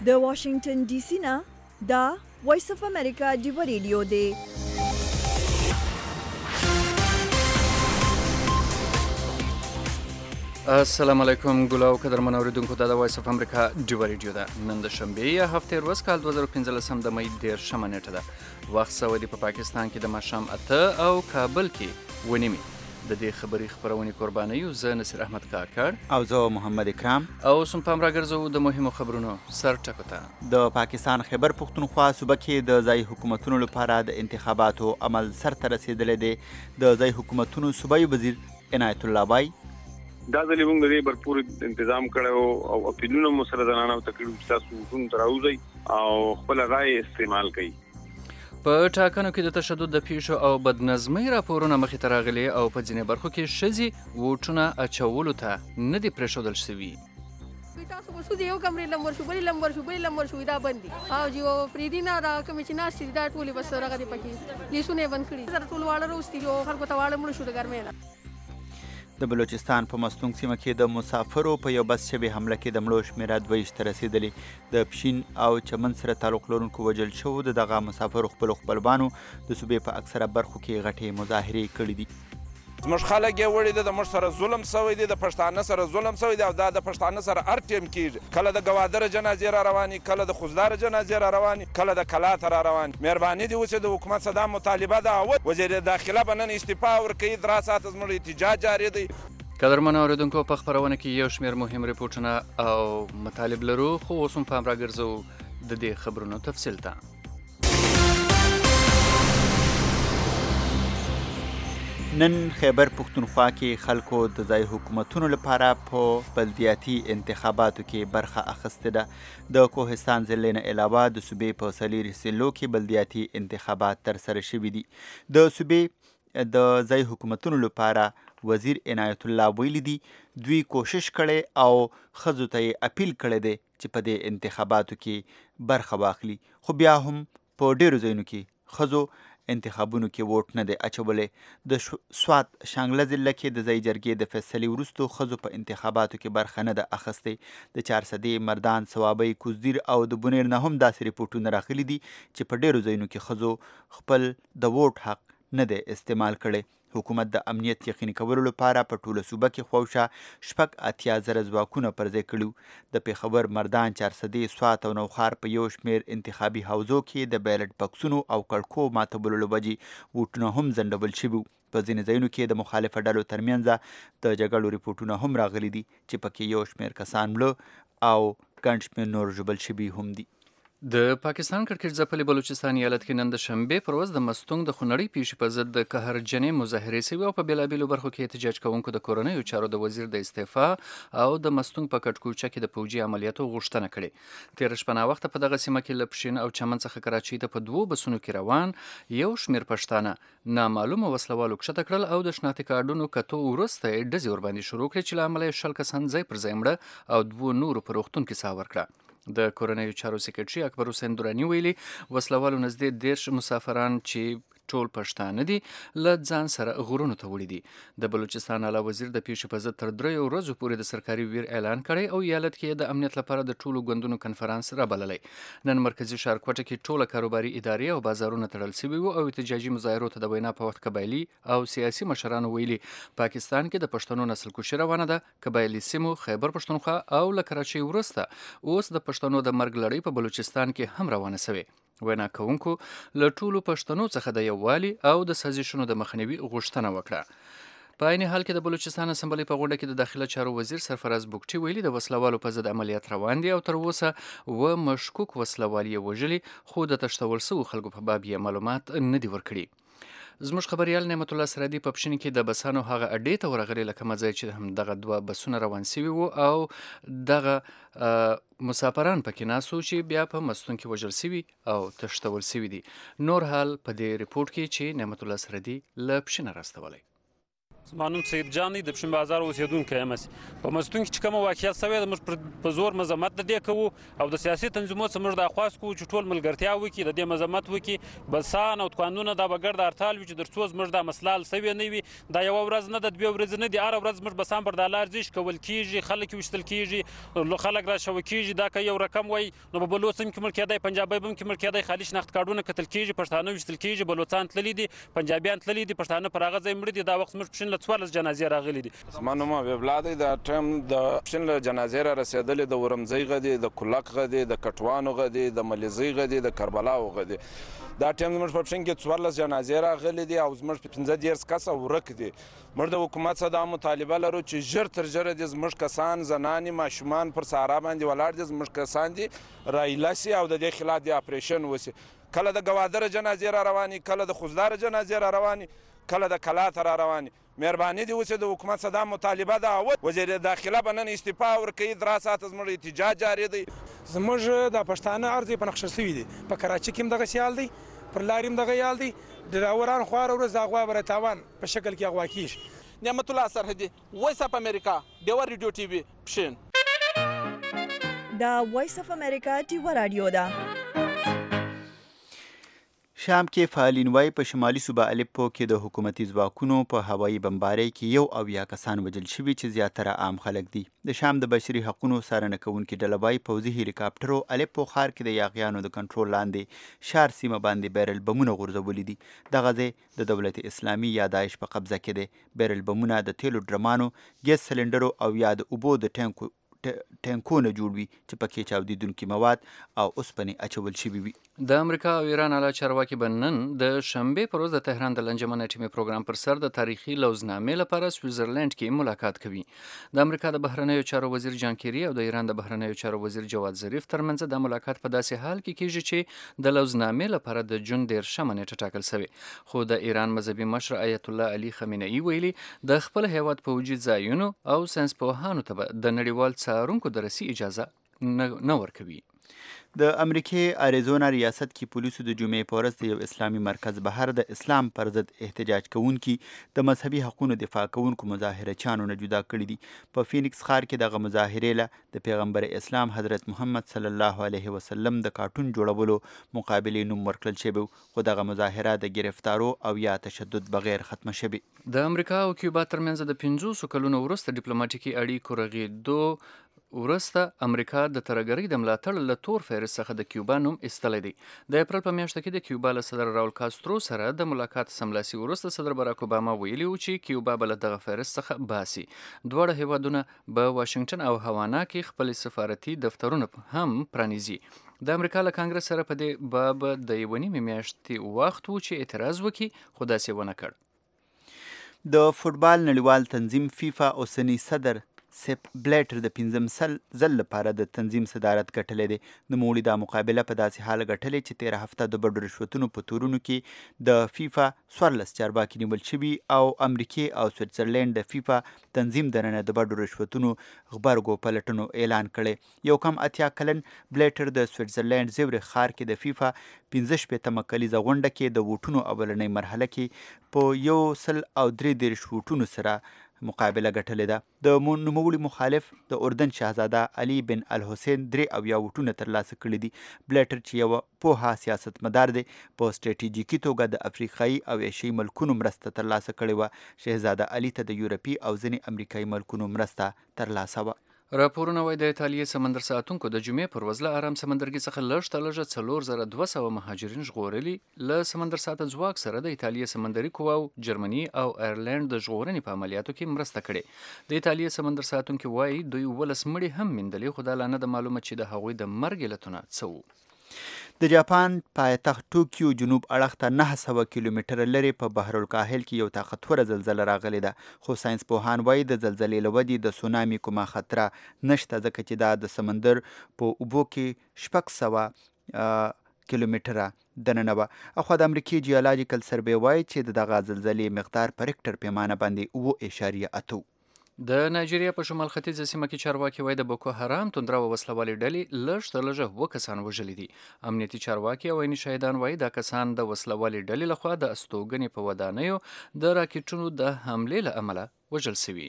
د واشنگټن ډي سي نه دا وایس اف امریکا ډیو ریډیو دی. السلام علیکم ګلاو قدرمن اوریدونکو دا د وایس اف امریکا ډیو ریډیو ده. نن د شنبې یا هفته ورځ کال 2015 د مې 13 نیټه ده. وخت سعودي په پاکستان کې د ماښام 8 او کابل کې ونیمي. د دې خبري خبرونې قرباني یو زه نصیر احمد کاکړ او زه محمد اکرام او سم پام راګرځو د مهمو خبرونو سر ټکوته. د پاکستان خیبر پختونخوا صوبه کې د ځای حکومتونو لپاره د انتخاباتو عمل سرته رسیدلی دی. د ځای حکومتونو صوبایي وزیر عنایت الله وایي دا ځلې موږ د دې برپور تنظیم کړو او اپیلونه مو سره زنانه او تقریبا تاسو ټول تراوځي او خپل رائے استعمال کوي. په ټاکنو کې د تشدد د پیښو او بدنظمۍ راپورونه مخې ته راغلي او په ځینې برخو کې ښځې ووټونه اچولو ته نه دي پرېښودل شوي. تاسو په سودي یو کمرې لمبر شو بلې لمبر شو دا بندي او جو پریدي نه دا کوم چې ناس دا ټولې بس راغلي پکې لیسونه بند کړي. زر ټول واړه روستي جو خلکو ته واړه مړ شو د ګرمۍ نه. د بلوچستان په مستونګ سیمه کې د مسافرو په یو بس شوې حمله کې د مړو شمېره 22 ته رسېدلې. د پښین او چمن سره تعلق لرونکو وژل شوو د دغه مسافرو خپلوانو د صوبې په اکثره برخو کې غټې مظاهرې کړې دي. زموږ خلک یې وړي دي، د موږ سره ظلم سوی دی، د پښتانه سره ظلم سوی دی او دا د پښتانه سره هر ټیم کېږي. کله د ګوادره جنازې را روانې، کله د خوزداره جنازې را روانې، کله د کلاته را روانې. مهرباني دې وشي د حکومت څخه دا مطالبه ده. وزیر داخله به نن استعفا ورکوي. 3 ساعته زموږ احتجاج جاري دی. قدرمن اوریدونکو په خبرونه کې یو شمېر مهم ریپورټونه او مطالب لرو، خو اوس هم پام راګرځو د دې خبرونو تفصیل ته. نن خیبر پختونخوا کې خلکو د ځای حکومتونو لپاره په بلدیاتي انتخاباتو کې برخه اخیستې ده. د کوهستان ضلع نه علاوه د صوبې په 4 ضلعو کې بلدیاتي انتخابات ترسره شوي دي. د صوبې د ځای حکومتونو لپاره وزیر عنایت الله ویلي دي دوی کوشش کړی او ښځو ته یې اپیل کړی دی چې په دې انتخاباتو کې برخه واخلي، خو بیا هم په ډیرو ځایونو کې ښځو انتخابونو کې ووټ نه دی اچولی. د سوات شانګله ضلع کې د ځای جرګې د فیصلې وروستو ښځو په انتخاباتو کې برخه نه ده اخیستې. د چارسدې، مردان، صوابۍ، کوزدیر او د بونیر نه هم داسې ریپورټونه راغلي دي چې په ډیرو ځایونو کې ښځو خپل د ووټ حق نه دی استعمال کړی. حکومت د امنیت یقیني کولو لپاره په ټوله صوبه کې خواوشا 80,000 ځواکونه پر ځای کړي. د پیښور، مردان، چارسدې، سوات او نوښار په یو شمېر انتخابي حوزو کې د بیلټ بکسونو او کړکو ماتولو له وجې ووټونه هم ځنډول شوي. په ځینې ځایونو کې د مخالفه ډلو ترمنځ د جګړو ریپورټونه هم راغلي دي چې پکې یو شمېر کسان مړه او ګڼ شمېر نور ژوبل شوي هم دي. د پاکستان کرکټ ځپلي بلوچستان ایالت کې نن د شنبې پر ورځ د مستونګ د خونړۍ پیښې په ضد د قهرجنې مظاهرې سوي او په بېلابېلو برخو کې احتجاج کوونکو د کورنیو چارو د وزیر د استعفا او د مستونګ په کټکوچه کې د پوجي عملیاتو غوښتنه کړې. تېره شپه ناوخته په دغه سیمه کې له پښین او چمن څخه کراچۍ ته په 2 بسونو کې روان یو شمېر پښتانه نامعلومه وسلوالو کښته کړل او د شناختي کارډونو کتو وروسته یې ډزې ورباندې شروع کړې چې له امله یې 60 کسان ځای پر ځای مړه او 2 نورو په روغتون کې ساه ورکړه. د کورنیو چارو سکرټري اکبر حسین دراني ویلي وسلوالو نږدې 13 مسافران چې ټول پښتانه دي له ځان سره غرونو ته وړي دي. د بلوچستان اعلی وزیر د پیښې په ضد تر 3 ورځو پورې د سرکاري ویر اعلان کړی او ایالت کې د امنیت لپاره د ټولو ګوندونو کنفرانس رابللی. نن مرکزي ښار کوټه کې ټوله کاروباري ادارې او بازارونه تړل شوي وو او احتجاجي مظاهرو ته د وینا په وخت قبایلي او سیاسي مشرانو ویلي پاکستان کې د پښتنو نسل کشي روانه ده. قبایلي سیمو خیبر پښتونخوا او له کراچۍ وروسته اوس د پښتنو د مرګ لړۍ په بلوچستان کې هم روانه شوې. وینا کوونکو له ټولو پښتنو څخه د یووالي او د سازشونو د مخنیوي غوښتنه وکړه. په عین حال کې د بلوچستان اسمبلۍ په غونډه کې د داخله چارو وزیر سرفراز بوګټي ویلي د وسلوالو په ضد عملیات روان دي او تر اوسه مشکوک وسلوال یې وژلي خو د تښتول شوو خلکو په باب یې معلومات نه دي ورکړي. زموږ خبریال نعمت الله سرادي په پښین کې د بسانو هغه اډې ته ورغلی لکه مځای چې هم دغه 2 بسونه روان شوي وو او دغه مسافران پکې ناسو چې بیا په مستون کې وژل شوي او تښتول شوي دي. نور حال په دې ریپورټ کې چې نعمت الله سرادي له پښین راستولی. زما نوم سید جان دی د پښین بازار اوسېدونکی یم. په مستون کې چې کومه واقعیت سوې ده موږ په زور مذمت د دې کوو او د سیاسي تنظیمونو څخه موږ دا خواست کوو چې ټول ملګرتیا وکړي د دې مذمت وکړي. بسان او دوکانونه دا به ګرد هړتال وي چې تر څو زموږ دا مسله حل سوې نه وي. دا یوه ورځ نه ده 2 ورځې نه دي، هره ورځ زموږ بسان پر دا لار ځي کول کېږي، خلک ویشتل کېږي، خلک راشوه کېږي. دا که یو رقم وایي نو په بلوڅ هم کې مړ کېدی، پنجابی هم کې مړ کېدی، خالي شناخت کارډونه کتل کېږي، پښتانه ویشتل کېږي، بلوڅان تللي دي، پنجابیان تللي دي، پښتانه پر هغه ځای مړه دي. دا وخت زموږ پښین له 14 جنازې راغلي دي. زما نوم حبیب الله دی. دا ټایم د پښین له جنازې را رسېدلې د ورمځۍ غدي، د کلک غدي، د کټوانو غدي، د ملیزۍ غدي، د کربلاو غدي. دا ټایم زموږ په پښین کې 14 جنازې راغلي دي او زموږ 15 کسه ورک دي. موږ د حکومت څخه دا مطالبه لرو چې ژر تر ژره دې زموږ کسان، زنانې، ماشومان پر صحرا باندې ولاړ دي، زموږ کسان دي رایله سي او د دې خلاف د اپریشن وسي. کله د ګوادره جنازې را رواني، کله د خوزدار جنازې را رواني، کله د کلات را رواني. مهرباني دې وسي د حکومت څخه دا مطالبه ده. وزیر داخله به نن استعفا ورکوي. 3 ساعته زموږ احتجاج جاري دی. زموږ د پښتانه ارض په نقشه شوي دي، په کراچۍ کې هم دغسې حال دی، پر لارې هم دغه حال دی. ډراوران خواره ورځ د اغوا بره تاوان په شکل کې اغوا کېږي. نعمت الله سرحدي، وایس اف امریکا، ډیوه ریډیو ټي وي پښین. دا وایس اف امریکا ډیوه رادیو ده. شام کې فعالین وایي په شمالي صوبه الیپو کې د حکومتي ځواکونو په هوایي بمبارۍ کې 1 کسان وژل شوي چې زیاتره عام خلک دي. د شام د بشري حقونو څارنه کوونکي ډله وایي پوځي هلیکاپټرو الیپو ښار کې د یاغیانو د کنټرول لاندې شار سیمه باندې بیرل بمونه غورځولي دي. دغه ځای د دولت اسلامي یا داعش په قبضه کې دی. بیرل بمونه د تیلو ډرمانو، ګیس سلنډرو او یا د اوبو د ټینکونه جوړ وي چې پکې چاودیدونکي مواد او اوسپنې اچول شوي وي. د امریکا او ایران اعلی چارواکي به نن د شنبې پر ورځ د تهران د لنجمن اټومي پروګرام پر سر د تاریخي لوزنامې لپاره سویټزرلند کې ملاقات کوي. د امریکا د بهرنیو چارو وزیر جان کیری او د ایران د بهرنیو چارو وزیر جواد ظریف ترمنځ د ملاقات په داسې حال کې کیږي چې د لوزنامې لپاره د جون 13 نیټه ټاکل شوی. خو د ایران مذهبي مشر آیت الله علي خامنه‌ای ویلي د خپل هیواد پوځي ځایونو او ساینسپوهانو ته د نړیوال څارونکو د رسي اجازه نه ورکوي. د امریکې اریزونا ریاست کې پولیسو د جمعې په ورځ د یو اسلامي مرکز بهر د اسلام پر ضد احتجاج کوونکي د مذهبي حقوقو دفاع کوونکو مظاهرچیانو نه جدا کړي دي. په فینکس ښار کې دغه مظاهرې له د پیغمبر اسلام حضرت محمد صلی الله علیه وسلم د کارټون جوړولو مقابلې نوم ورکړل شوی، خو دغه مظاهره د گرفتارو او یا تشدد بغیر ختمه شوې. د امریکا او کیوبا ترمنځ د 500 کلونو وروسته ډیپلوماټیکي اړیکو رغېدو وروسته امریکا د ترهګرۍ د ملاتړ له تور فهرست څخه د کیوبا نوم ایستلی دی. د اپریل په میاشت کې د کیوبا له صدر راول کاسترو سره د ملاقات سملاسي وروسته صدر باراک اوباما ویلي و چې کیوبا به له دغه فهرست څخه باسي. دواړه هیوادونه به واشنګټن او هاوانا کې خپل سفارتي دفترونه هم پرانیزي. د امریکا له کانګرس سره په دې باب د 1.5 میاشتې وخت و چې اعتراض وکړي، خو داسې ونه کړ. د فوټبال نړیوال تنظیم فیفا اوسنی صدر سیپ بلیټر د 15 ځل لپاره د تنظیم صدارت ګټلی دی. نوموړي دا مقابله په داسې حال ګټلې چې 13 هفته د بډو رشوتونو په تورونو کې د فیفا 14 چارواکي نیول شوي او امریکې او سویټزرلند د فیفا تنظیم دننه د بډو رشوتونو غبرګو پلټنو اعلان کړی. یو کم 80 کلن بلیټر د سویټزرلند زیورخ ښار کې د فیفا 15 کلیزه غونډه کې د ووټونو اولنۍ مرحله کې په 133 ووټونو سره مقابله ګټلې ده. د نوموړي مخالف د اردن شاهزاده علي بن الحسین 3 ووټونه ترلاسه کړي دي. بلیټر چې یو پوهه سیاستمدار دی، په سټریټیجیکي توګه د افریقایي او ایشیایي ملکونو مرسته ترلاسه کړې وه. شهزاده علي ته د یورپي او ځینې امریکایي ملکونو مرسته ترلاسه وه. راپورونه وایي د ایټالیې سمندر ساتونکو د جمعې پر ورځ له ارام سمندرګي څخه لږ تر لږه 4200 مهاجرین ژغورلي. له سمندر ساتنې ځواک سره د ایټالیې سمندري قواو جرمني او ایرلند د ژغورنې په عملیاتو کې مرسته کړې. د ایټالیې سمندر ساتونکو وایي دوی 12 مړي هم موندلي، خو دا لا نه ده معلومه چې د هغوی د مرګ علتونه څه وو. د جاپان پایتخت ټوکیو جنوب اړخ ته 900 کیلومتره لرې په بحر الکاهل کې یو طاقتوره زلزله راغلې ده، خو ساینس پوهان وایي د زلزلې له ودې د سونامي کومه خطره نشته، ځکه چې دا د سمندر په اوبو کې 600 کیلومتره دننه وه. اخوا د امریکې جیولوجیکل سروې وایي چې دغه زلزلې مقدار په ریکټر پیمانه باندې 7.8. د نایجیریا په شمال ختیځه سیمه کې چارواکي وایي د بوکو حرام توندره او وسلوالې ډلې لږ تر لږه 2 کسان وژلي دي. امنیتي چارواکي او عیني شاهدان وایي دا کسان د وسلوالې ډلې لخوا د استوګنې په ودانیو د راکټونو د حملې له امله وژل شوي.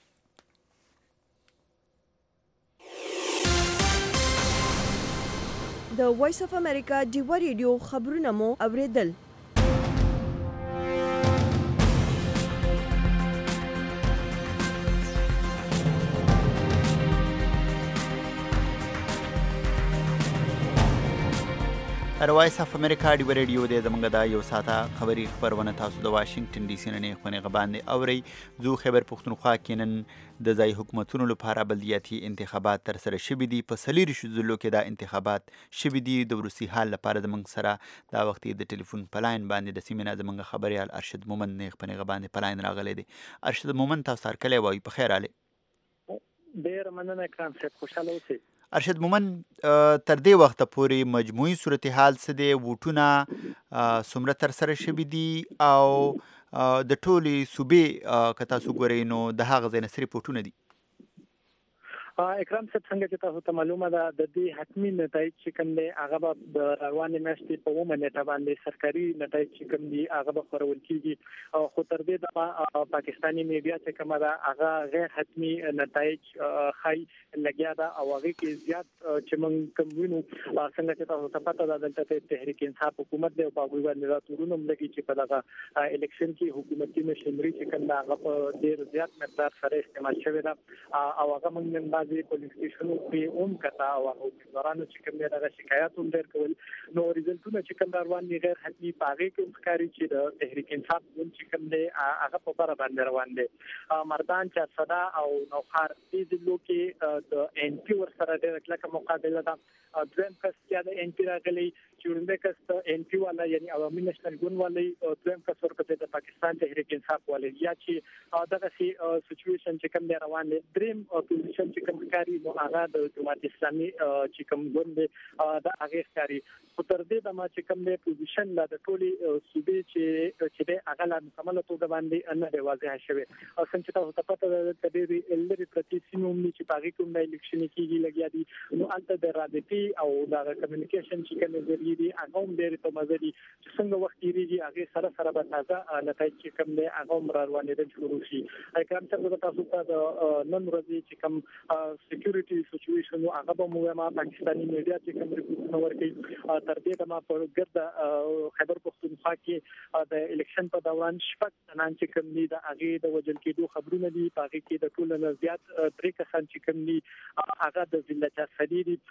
د وایس اف امریکا ډیوا ریډیو خبرونه مو اوریدل. وایس اف امریکا ډیوا ریډیو د زمونږ د یو ساعته خبري خبرونه تاسو د واشنگټن ډي سي نه خبرونه باندې اوري. زو خیبر پختونخوا کې نن د ځای حکومتونو لپاره بلدیاتي انتخابات تر سره شوي دي. په سلیری شذلو کې دا انتخابات شوي دي. د وروسي حال لپاره زمونږ سره دا وخت د ټلیفون پلاین باندې د سیمه زمونږ خبريال ارشد مومن نه خبرونه باندې پلاین راغلي دي. ارشد مومن تاسو سره کله وای په خیر علي. ډیر مننه کرام صاحب، خوشاله اوسئ. ارشد مومن تر دې وخته پورې مجموعي صورتحال څه دی؟ ووټونه څومره تر سره شوي دي او د ټولې صوبې که تاسو ګورئ نو د هغه ځای نه صرف ووټونه دي؟ اکرام صاحب څنګه چې تاسو ته معلومه ده د دې حتمي نتایج چې کوم دی هغه به د روانې میاشتې په 9 نیټه باندې سرکاري نتایج چې کوم دي هغه به خپرول کیږي. خو تر دې د پاکستاني میډیا چې کومه ده هغه غیر حتمي نتایج خای لګیا ده او هغه کې زیات چې موږ کوم وینو څنګه چې تاسو ته پته ده دلته تحریک انصاف حکومت دی او په هغه باندې راتورونه لګي چې په دغه الیکشن کې حکومتي مشري چې کوم ده هغه په ډیر زیات مقدار سره استعمال شوی ده او هغه موږ نن پولیس سټیشنونو کې کتا او حکومتانو چې کوم دغه شکایت هم درکول نو ریزلټونه چې کوم روان دي غیر حتمي پاغي کې ښکاری چې د تحریک انصاف چې کوم دی هغه په بار باندې روان دي. مردان چې صدا او نوخار دې ضلعو کې د ان پی ور سره د کلکه مقابله ده. دویم کس چې د ان پی راغلي چې کس د ان پی والا یعنی عوامي نشنل ګوند والی دویم کس ورکته د پاکستان تحریک انصاف والی یا چې دغه سچويشن چې کوم دی روان دي. دریم پوزیشن چې کاری نو هغه د جماعت اسلامي چې کوم ګوند د هغه ښکاری خو تر دې د ما چې کوم دی پوزیشن لا د ټولي صوبې چې د هغه لا مکمله توګه باندې نه دی واضح شوی. او څنګه تاسو ته پته ده چې د لری پرتی سیموم چې پاګې کوم د الیکشن کېږي لګیا دي نو البته د رابطي او د کمیونیکیشن چې کوم ذریعہ دي هغه هم ډېر په مزه دي چې څنګه وخت یریږي هغه سره سره به تازه نتایج چې کوم دی هغه هم روانې شروع شي. اکرام صاحب تاسو ته نن ورځې چې کوم سکیورټي سچويشن هغه به موږ ما پاکستاني میډیا چې کوم ریپورټونه ورکړي تر دې د ما په ګرد خیبر پختونخوا کې د الیکشن په دوران شپږ تنان چې کوم دي د هغه د وجل کېدو خبرونه دي. پاګه کې د ټول نه زیات 3 کسان چې کوم دي هغه د ضلع چاسدي دي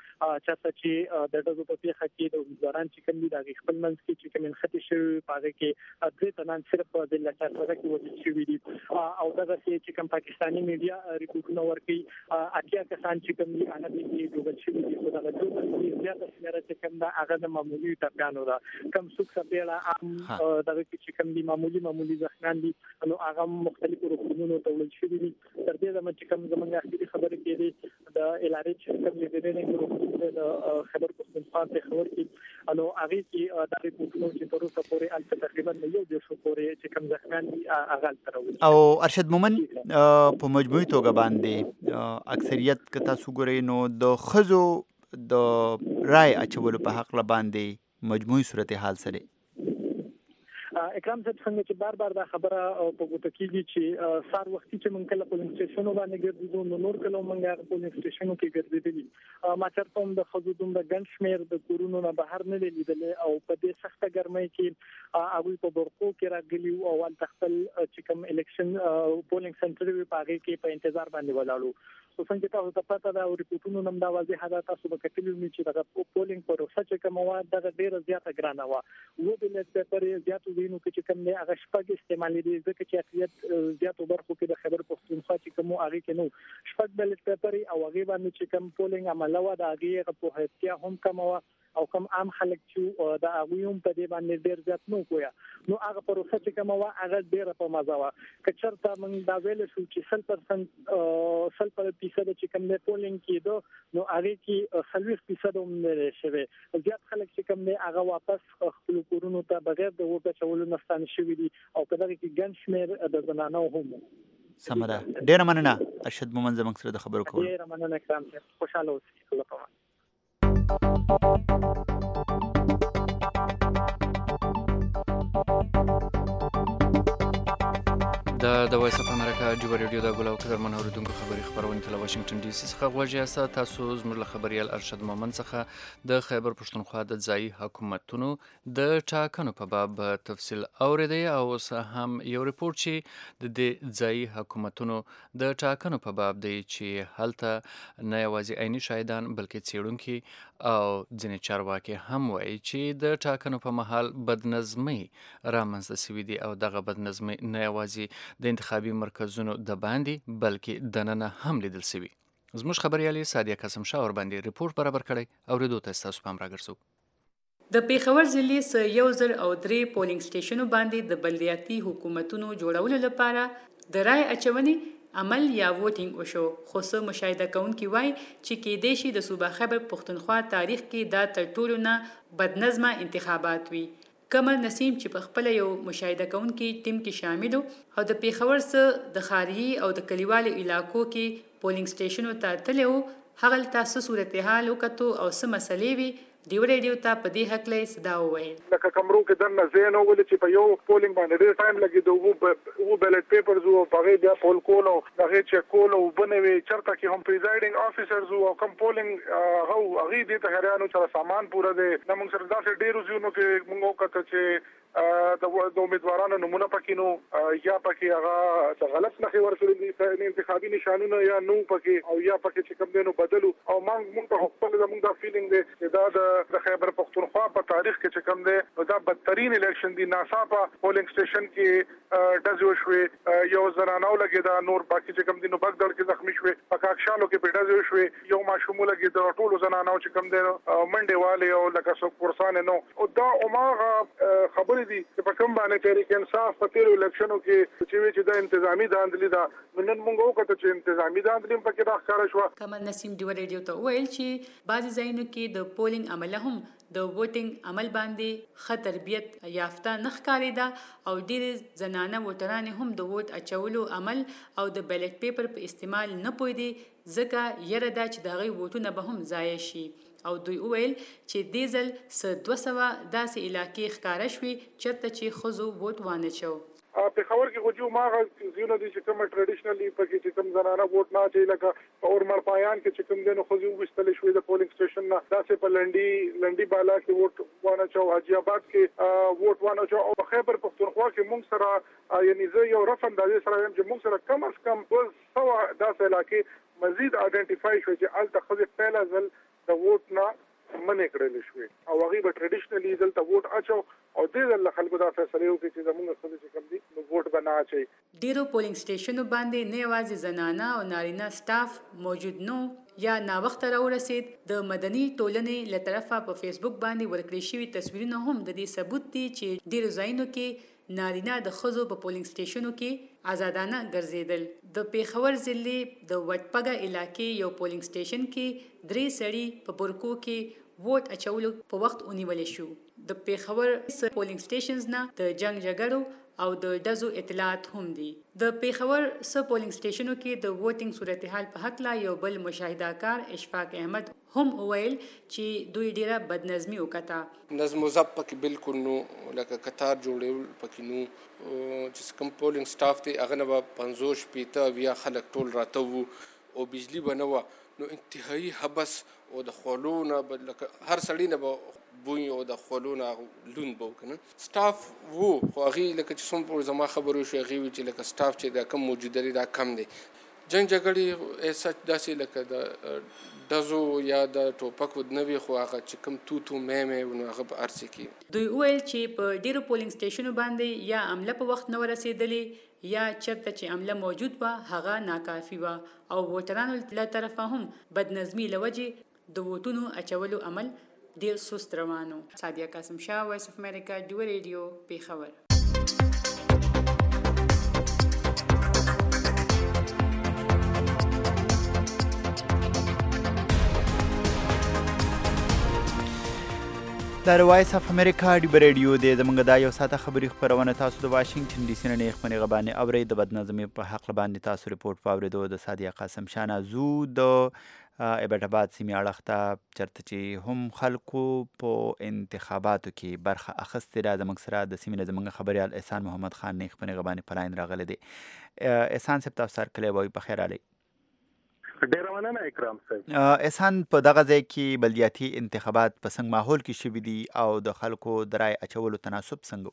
چې د دغه په پیخه کې د وزاران چې کوم دي د خپل منځ کې چې کوم خطي شوی پاګه کې 3 تنان صرف د ضلع چاسدي کې وجل شوی دي او دغه چې کوم پاکستاني میډیا ریپورټونه ورکړي اتیا کسان چې کوم دي هغه دې دوه شي دي خو دا د زیاته شمېر چې کوم دا هغه د معمولی ټاپیانو دا کم څوک سپېړه عام دغه چې کوم دي معمولی ځخنان دي نو هغه مختلفو روغتونونو ته وړل شوي دي. تر دې چې کوم زمونږ اخیری خبره کېږي د الاري چې کوم دي د خبر پښتونخوا ته خبر کې نو هغه کې د ریپورتونو چې تر اوسه پورې البته تقریبا یو د شو پورې چې کوم ځخنان دي هغه تر او ارشد مومن په مجموعي توګه باندې اکثریت که تاسو ګورئ نو د خزو د رای اچولو په حق باندې مجموعي صورتحال سره اکرام صاحب څنګه چې بار دا خبره په ګوته کېږي چې سار وختي چې مونږ کله پولیس سټیشنونو باندې ګرځېدو نو نور کله مونږ پولیس سټیشنونو کې ګرځېدلي ما چرته هم د خزو دومره ګڼ شمېر د کورونو نه بهر نه لیدلې او په دې سخته ګرمۍ کې هغوی په برقو کې راغلي او هلته خپل چې کوم الیکشن پولینګ سنټر وي په هغې کې په انتظار باندې ولاړو. خو څنګه تاسو ته پته ده او ریپورټونو هم دا واضح ده تاسو به کتلي وي چې دغه پولینګ پروسه چې کومه وه دغه ډېره زیاته ګرانه وه. بیلټ پیپر یې زیاتو ځایونو کې چې کوم دی هغه شپږ استعمالي دي ځکه چې اکثریت زیاتو برخو کې د خبر پښتونخوا چې کوم هغه کې نو شپږ بیلټ پیپر او هغه باندې چې کوم پولینګ عمله وه د هغه په احتیا هم کم وه او کم عام خلک چې د هغه هم په دې باندې ډېر زیات نو کویا نو هغه پروسه چې کوم وه هغه ډېره په مزه وه. که چېرته موږ دا ویل شو چې 100% چې کوم دی پولینګ کېدو نو هغه کې 40% هم نه شوی زیات خلک چې کوم دی هغه واپس خپل کورونو ته بغیر د وګړو نه ستانه شوي دي او په دغه کې ګڼ شمېر د زنانو هم سمه ده. ډېره مننه ارشد مومند زموږ سره د خبرو کولو. ډېره مننه اکرام صاحب، خوشحاله اوسئ. الله پاک. د وایس اف امریکا جوبا ریډیو د ګل او قدرمن اوریدونکو خبري خبرونه له واشنگټن ډي سي څخه غوږی یاست. تاسو زموږ له خبريال ارشد مومند څخه د خیبر پښتونخوا د ځایي حکومتونو د ټاکنو په باب تفصیل اوریدي، او اوس هم یو ریپورت چې د دې ځایي حکومتونو د ټاکنو په باب دی چې هلته نه یوازې عیني شاهدان بلکې څېړونکي او ځینې چارواکي هم وایي چې د ټاکنو په مهال بدنظمۍ رامنځته شوې دي، او دغه بدنظمۍ نه یوازې د انتخابي مرکزونو د باندې بلکې دننه هم لیدل شوي. زموږ خبريالي سادیه قاسم شاه ور باندې ریپورت برابر کړی، اوریدو ته ستاسو پام راګرځو. د پیښور ضلع 103 پولینګ سټیشنو باندې د بلدیاتي حکومتونو جوړولو لپاره د رای اچونې عمل یا ووټینګ وشو، خو څه مشاهده کوونکي وایي چې کېدای شي د صوبه خیبر پښتونخوا تاریخ کې دا تر ټولو نه بدنظمه انتخابات وي. قمر نسیم چې په خپل یو مشاهده کوونکي ټیم کې شامل او د پیښور څخه د خارجي او د کلیوالو علاقو کې پولینګ سټیشنو ته تللی و، هغه تاسو صورتحال وکتو او څه مسلې وي دیو ریډیو ته په دې حق له صدا وویل. لکه کمرو کې دنه زینو ول چې په یو پولینګ باندې ډېر ټایم لګیدو، وو بیلټ پیپرز او په بیا پول کولو هغه چیک کولو بنوي چرته کې هم پریزایډینګ افیسرز او کم پولینګ هغه دې ته هرانو چې سامان پوره دي. نو موږ سره داسې ډېر زیونو کې موږ وکړه چې د امیدوارانو نمونه پکې نو یا پکې هغه د غلط نښې ورکړي دي انتخابي نشانونه یا نو پکې او یا پکې چې کوم دینو بدلو. او موږ ته خپل زموږ دا فیلینګ دی چې دا د خیبر پښتونخوا په تاریخ کې چې کوم دی دا بدترین الیکشن دی. ناصافه پولینګ سټیشن کې ډزې وشوې، یو زنانه ولګېده، نور باقي چې کوم دي نو بغداد کې زخمی شوې، په کاکشالو کې په ډزې وشوې، یو ماشوم ولګېده، ټولو زنانو چې کوم دی منډې والې او لکه څوک پرسان نو. او دا عمره خبرې دي چې په کوم باندې تحریک انصاف په تیرو الیکشنو کې چې دا انتظامی داندلي دا نن موږ وکړو چې انتظامی داندلي په کې راښکاره شو. کمر نسیم ډیو ریډیو ته ویل چې بعضی ځایونو کې د پولینګ عمل هم د ووټینګ عمل باندې ښه تربیت یافته نه ښکارېده، او ډېرې زنانه ووټرانې هم د ووټ اچولو عمل او د بیلټ پیپر په استعمال نه پوهېدې، ځکه یره ده چې د هغوی ووټونه به هم ضایع شي. او دوی وویل چې دې ځل 200 داسې علاقې ښکاره شوې چېرته چې ښځو ووټ وانهچو. پېښور کې خو جو ماغه زیونه دي چې کوم ټریډیشنلی پکې چې کوم زنانه ووټ نه اچي، لکه اورمر پایان کې چې کوم دنو خو یو وستل شوې د پولینګ سټیشن نه، داسې په لنډي بالا کې ووټ وانهچو، حاجی آباد کې ووټ وانهچو، او خیبر پښتونخوا کې موږ سره یعنی زه یو رقم د دې سره چې موږ سره کم از کم 200 داسې علاقې مزید آئیډنټیفای شو چې الته خو پهلا ځل د ووټ نه منې کړل شوې، او هغه به ټریډیشنلی دلته ووټ اچو او دې ځل خلکو دا فیصله وکړي چې زموږ څه چې کوم دي ووټ به نه اچي. ډیرو پولینګ سټیشنو باندې نه یوازې زنانه او نارینه سټاف موجود نو یا ناوخته راورسید. د مدني ټولنې له طرفه په فیسبوک باندې ورکړل شوي تصویرونه هم د دې ثبوت دي چې ډیرو ځایونو کې نارینه د ښځو په پولینګ سټیشنو کې آزادانه ګرځیدل. د پیښور ضلع د وټپګه علاقې یو پولینګ سټیشن کې 3 سړي په برکو کې ووټ اچولو په وخت ونیول شو. د پیښور پولینګ سټیشنز نه د جنگ جګړو او د ډزو اطلاعات هم دي. د پیښور پولینګ سټیشنو کې د ووټینګ صورتحال په حق لا یو بل مشاهده کار اشفاق احمد هم وویل چې دوی ډیره بدنظمي وکړه. نظم و ضبط پکې بالکل نو، لکه قطار جوړول پکې نو، چې کوم پولینګ سټاف ته هغه نه 50 پیته بیا خلک ټول راته وو او بجلی بنوه، نو انتهایی حبس او د خولونه هر سړی نه بوی او د خولونه لون بو کنه سټاف وو. خو هغه لکه چې څوم په زما خبرو شو هغه چې لکه سټاف چې دا کم موجود لري دا کم دی. جنگ جګړې سچ داسې لکه د دزو یا د ټوپک ودنوي، خو هغه چې کم توتو مې هغه په ارسي کې. دوی ویل چې په ډیرو پولینګ سټیشنو باندې یا عمله په وخت نه ورسېدلې یا چرته چې عمله موجود و هغه ناکافي و، او ووټرانو له طرفه هم بدنظمي لوجې د ووټونو اچولو عمل ډیر سست روانو. سادیه قاسم شاه، وایس اف امریکا، ډیو ریډیو، پیښور. د د وایس اف امریکا ډیبر ریډیو د زمونږ دا یو ساعته خبري خپرونه تاسو د واشنگټن ډي سي نه خبري غبانې اوري د بدنظمي په حق باندې تاسو ریپورت پاوریدو د سادیا قاسم شانه زو د ایبټ آباد سیمې اړخته چرته چې هم خلکو په انتخاباتو کې برخه اخیستې ده زموږ سره د سیمې نه زموږ خبریال احسان محمد خان نه خبري غبانې پلاین راغلی دی. احسان صاحب تاسو سره کلی وای په خیر علي. ډیره مننه اکرام صاحب. احسان په دغه ځای کې بلدیاتي انتخابات په څنګه ماحول کې شوي دي او د خلکو د رای اچولو تناسب څنګه؟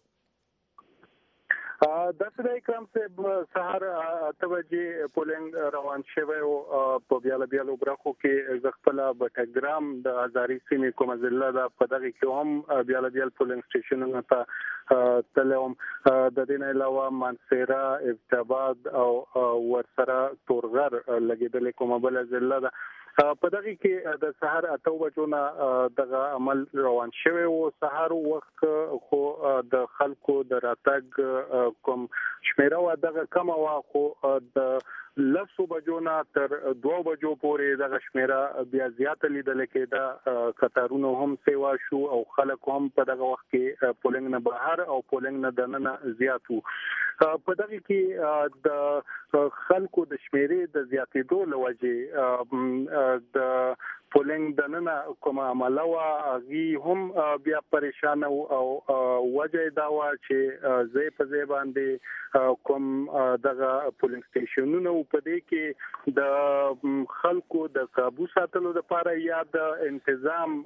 داسې د اکرام صاحب سهار 8 بجې پولینګ روان شوی او په بیالو برخو کې زه خپل بټګرام د هزاري سیمې کومه ضلع ده په دغه کې هم بیال پولینګ سټیشنونه ته تلوم. د دې نه علاوه مانسیرا، ایبټ آباد او ورسره تورغر لګیدلې کومه بل ضلع ده. په دغه کې د سهار 8 بجو نه دغه عمل روان شوی او سهار وخت خو د خلکو د راتګ کوم شمیره و دغه کم وا خو د 10 بجو نه تر 2 بجو پورې دغه شمیره بیا زیات لیدل کېده. قطارونو هم سیوا شو او خلک هم په دغه وخت کې پولینګ نه بهر او پولینګ نه دننه زیات وو. په دغه کې د خلکو د شمیرې د زیاتېدو لوجه د پولینګ دننه کوم عمله وا غي هم بیا پریشان او وجه دا وا چې زې په زې باندې کوم دغه پولینګ سټیشنونه په دې کې د خلکو د قابو ساتلو لپاره یا د تنظیم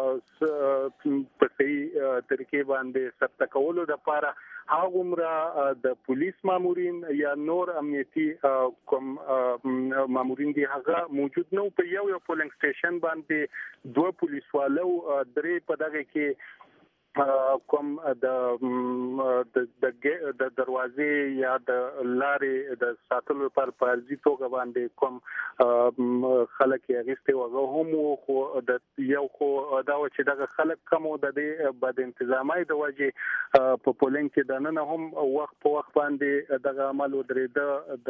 په صحیح طریقې باندې ثبت کولو لپاره هغومره د پولیس مامورین یا نور امنیتي کوم مامورین دي هغه موجود نو. په یو پولینګ سټیشن باندې 2 پولیسوالو 3 په دغه کې کوم د دروازې یا د لارې د ساتلو لپاره په ارزي توګه باندې کوم خلک یې اغوستي وغه هم خو د یو خو دا و چې دغه خلک کمو د دې بد انتظامي د وجه په پولینګ کې دننه هم وخت په وخت باندې دغه عمل ودرېده.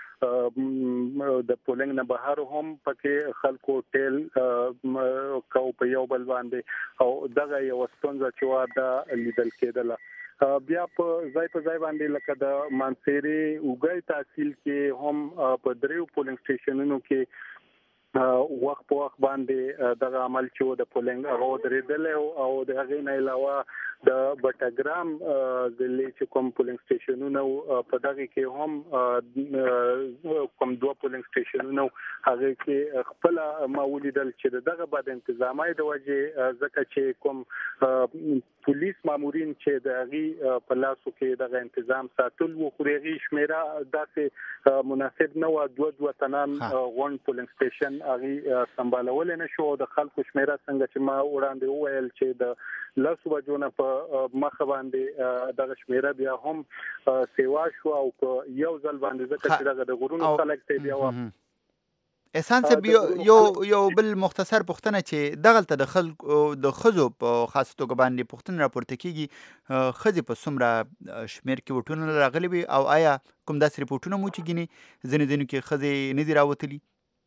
د پولینګ نه بهر هم پکې خلکو ټیل کو په یو بل باندې او دغه یو ستونزه چې واده لیدل کېدله. بیا په ځای باندې لکه د مانسيري اوګای تحصیل کې هم په 3 پولینګ سټیشنونو کې وخت په وخت باندې دغه عمل چې د پولینګ هغه درېدل او د هغې نه علاوه د بټګرام ضلع چې کوم پولینګ سټیشنونه په دغه کې هم کوم 2 پولینګ سټیشنونه هغه کې خپل ماولیدل چې دغه بد انتظامي د وجه ځکه چې کوم پولیس مامورین چې د هغه په لاسو کې دغه تنظیم ساتل وو خو هغه شمیره داسې مناسب نه و. 2 تنان غون پولینګ سټیشن هغه سمبالول نه شو. د خلکو شمیره څنګه چې ما وړاندې وویل چې د 10 بجو نه په مخ باندې دغه شمیره بیا هم سیوا شو او یو ځل باندې ځکه چې دغه د غرونو خلک ته بیا احسان صاحب یو بل مختصر پوښتنه چې دغلته د خلکو د خزو په خاص توګه باندې پوښتنه راپورته کیږي خزي په څومره شمیر کې وټونه راغلي وي او آیا کوم داسې ریپورتونه مو چې ګینی ځینې کې خزي نه دی راوتلي؟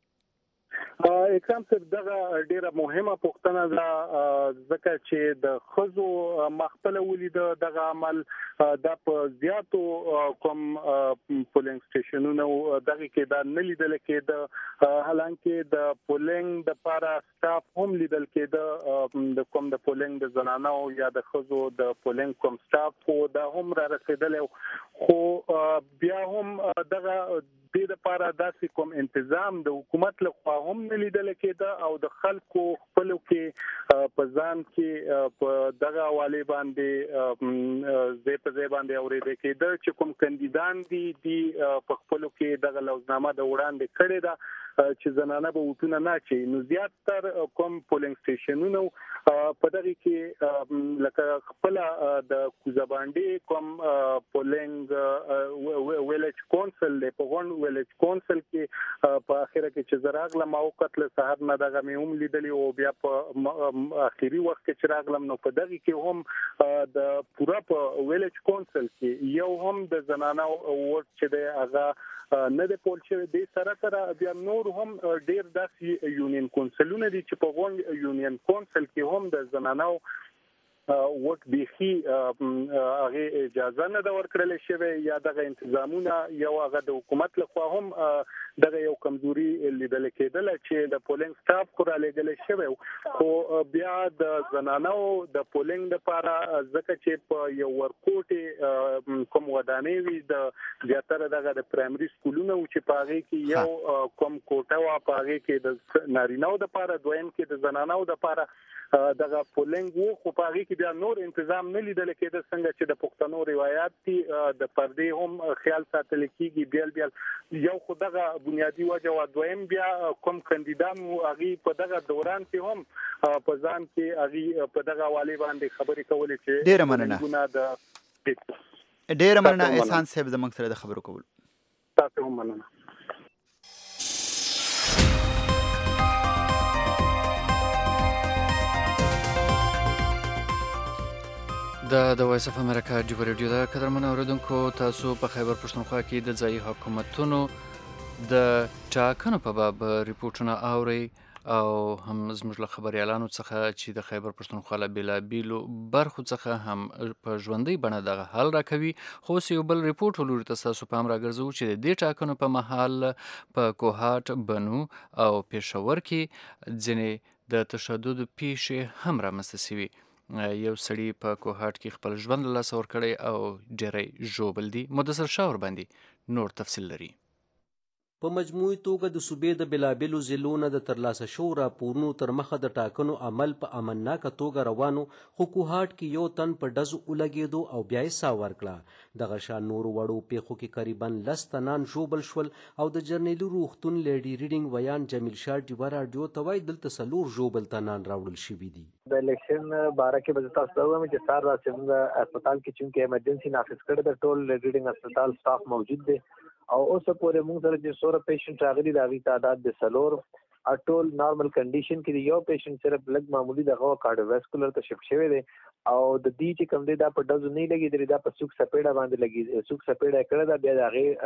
اکرام صاحب دغه ډیره مهمه پوښتنه ده ځکه چې د خزو مخبل ولید دغه عمل د په زیاتو کوم پولینګ سټیشنونو دغه کې دا نه لیدل کېده. حالانکه د پولینګ د لپاره سټاف هم لیدل کېده د کوم د پولینګ د زنانو یا د خزو د پولینګ کوم سټاف خو دا هم را رسیدل خو بیا هم دغه د لپاره داسې کوم تنظیم د حکومت لخوا هم نه لیدل کېده او د خلکو خپل کې په ځان کې په دغه حواله باندې زه په ځای باندې اورېدل کېده چې کوم کاندیدان دي په خپل کې دغه لوزنامه د وړاندې کړې ده چې زنانه به وټونه نه چي. نو زیات تر کوم پولینګ سټیشنونو په دغه کې لکه خپل د کوزبانډي کوم پولینګ ویلج کونسل له پغون ویلج کونسل کې په اخره کې چې زراغله موقت له سحر نه دغه مې هم لیدلی او بیا په اخیری وخت کې چې راغلم نو په دغه کې هم د پورا په ویلج کونسل کې یو هم د زنانه ورت چې د هغه نه د پول چې د سره بیا نور هم ډیر داسې یونین کونسلونه دي چې په غون یونین کونسل کې هم د زنانو وټ بيخي هغه اجازه نه دا ورکړل شوی یا دغه تنظیمونه یو هغه د حکومت لخوا هم دغه یو کمزوري لیدل کېدل چې د پولینګ سټاف خورا لګل شوی خو بیا د زنانو د پولینګ لپاره ځکه چې په یو ورکوټي کوم ودانې وي د زیاتره دغه د پرایمري سکولونو چې پاغي کې یو کوم کوټه وا پاغي کې د نارینه‌و لپاره دویم کې د زنانو لپاره دغه پولینګ وو خو پاغي کې بیا نور تنظیم نه لیدل کېده څنګه چې د پښتنو روایت دي د پردې هم خیال ساتل کېږي بیل یو خو دغه بنیادی وجه او دویم بیا کوم کاندیدان مو اغي په دغه دوران کې هم په ځان کې اغي په دغه والی باندې خبرې کولې چې ډیره مننه احسان صاحب زموږ سره د خبرو کول تاسو هم مننه د وایس اف امریکا ډیو ریډیو دا قدرمن اوریدونکو تاسو په خیبر پښتونخوا کې د ځایي حکومتونو د ټاکنو په باب ریپورتونه اوري او هم زموږ له خبريالانو څخه چې د خیبر پښتونخوا له بیلابیلو برخو څخه هم په ژوندۍ بڼه دغه حل راکوي خو یو بل ریپورت ولوري تاسو په امر راګرځو چې د دې ټاکنو په محل په کوهاټ بنو او پېښور کې ځینې د تشدد پیښې هم رامنځته شوي یو سړی په کوهاټ کې خپل ژوند له لاسه ورکړی او ډېری ژوبل دي مدثر شاه ورباندې نور تفصیل لري په مجموعي توګه د صوبې د بلابلو ضلعو نه د ترلاسه شوو راپورونو تر مخه د ټاکنو عمل په امنناکه توګه روانو خو کوهاټ کې یو تن په ډزو ولګېدو او بیا یې ساه ورکړه دغه شان نورو وړو پیښو کې قریبا 10 تنان ژوبل شول او د جرنیلي روغتون لیډي ریډینګ ویان جمیل شاه ډیوه راډیو ته وایي دلته 4 ژوبل تنان راوړل شوي دي د الیکشن باره کې به تاسو ته وایم چې سار راځي موږ هسپتال کې چې ایمرجنسي نافذ کړی د ټول ریډینګ هسپتال سټاف موجود دی او اوس پورې موږ سره چې 100 پیشنټ راغلي دا غي تعداد د سلور ټول نارمل کنډیشن کې یو پیشنټ صرف لږ معمولی دغه کارډیوواسکولر ته شفټ شوی دی او د دې چې کوم دی دا په ډزو نه لګي دا په سوک سپېډه باندې لګي سوک سپېډه کړه دا بیا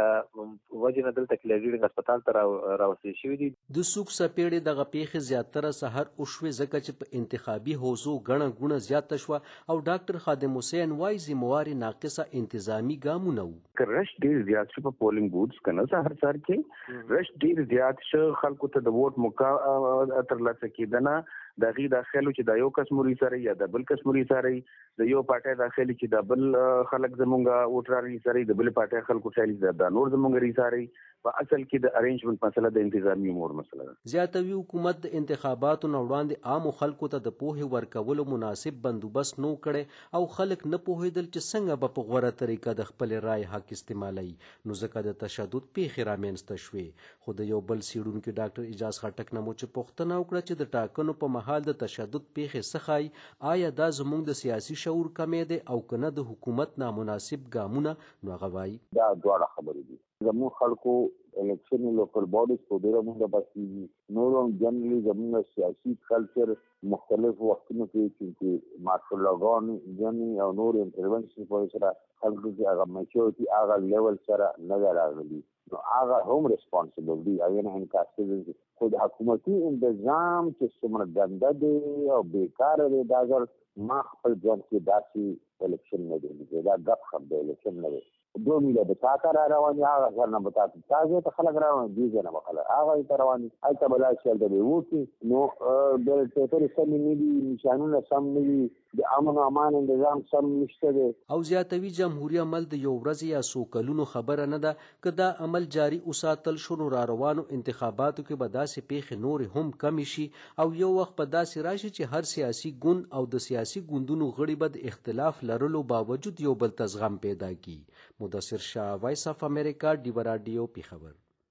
دغه وجه نه دلته کلیډینګ هسپتال ته راوستل شوی دی د سوک سپېډه دغه پیښه زیاتره سحر او شوي ځکه چې په انتخابي حوزو غڼه غونه زیات شو او ډاکټر خادم حسین وای ذمہواری ناقصه انتظامی ګامونه وو رش ډیر زیات شو په پولینګ بوتس کنه سحر سر کې رش ډیر زیات شو خلکو ته د ووټ موقع ترلاسه کیدنه د غي داخلو چې د یو کس موري سره یا د بل کس موري سره د یو پټه داخلي چې د بل خلک زمونږه وټراري سره د بل پټه خلکو شایي د نور زمونږه ری سره په اصل کې د ارینجمنت مسله د انتظامی امور مسله ده زیاتوي حکومت د انتخاباتو نه وړاندې عام خلکو ته د پوهې ورکولو مناسب بندوبست نو کړي او خلک نه پوهېدل چې څنګه به په غوره طریقه د خپل رای حق استعمالوي نو ځکه د تشدد پیښې رامنځته شوې خو د یو بل څېړونکي ډاکټر اجاز خټک نه مو چې پوښتنه وکړه چې د ټاکنو په مهال د تشدد پیښې څخه آیا دا زموږ د سیاسي شعور کمې دی او کنه د حکومت نامناسب ګامونه نو هغه وایي دا دواړه خبرې دي زموږ خلکو الیکشن لوکل باډیز په ډیره مونږ باسي نور جنرالي زموږ سیاسي کلچر مختلف وختونو کې چې مارشل لاګان جنی او نور انټرونشن په سره خلکو چې هغه میچورټي هغه لیول سره نه راغلي نو هغه هم ریسپانسیبل دي هغه نه انکاسټ خود حکومتي انتظام چې څومره ګنده دی او بیکاره دی دا ځل ما خپل ځان کې داسې الیکشن نه دی دا غف خبره الیکشن نه دی 2 میله د تاکر رواني هغه ځنه بتاته تاسو ته خلک روان دي ځنه بخله هغه ته رواني اته بلا شل دی وکی نو د ټیټر سم نه دي نشانونه سم نه دي د امن او امان نظام سم نشته دی او زیاتوي جمهوریت عمل د یو ورځ یا سو کلونو خبره نه ده کدا عمل جاری اوساتل شنو را روانو انتخاباتو کې به داسې پیښې نور هم کم شي او یو وخت په داسې راشي چې هر سیاسي ګوند او د سیاسي ګوندونو غړي به د اختلاف لرلو باوجود یو بل تزغم پیدا کی مدثر شاه وایس اف امریکا ډیو راډیو پیښور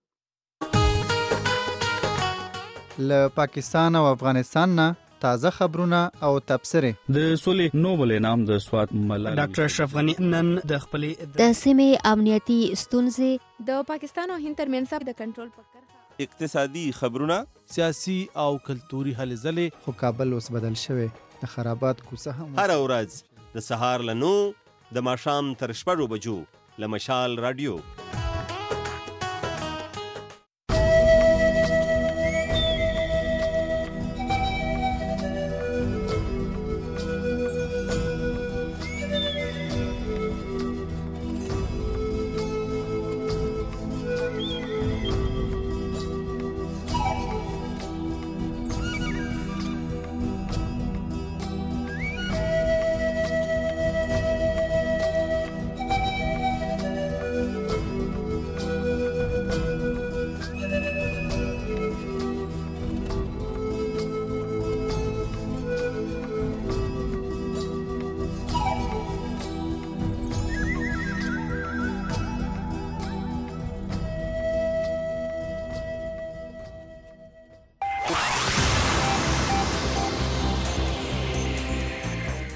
له پاکستان او افغانستان نه تازه خبرونه او تبصره د سولې نوبل انعام د سوات ملالۍ ډاکټر اشرف غنی نن د خپلې د سیمې امنیتي ستونزې د پاکستان او هند ترمنځ د کنټرول فکر اقتصادي خبرونه سیاسي او کلتوري هلې ځلې خو کابل اوس بدل شوی د خرابات کوڅه هم هر ورځ د سهار له 9 د ماښام تر 6 بجو له مشال رادیو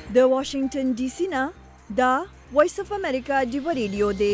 د واشنگټن ډي سي نه دا وایس اف امریکا ډیو ریډیو دی.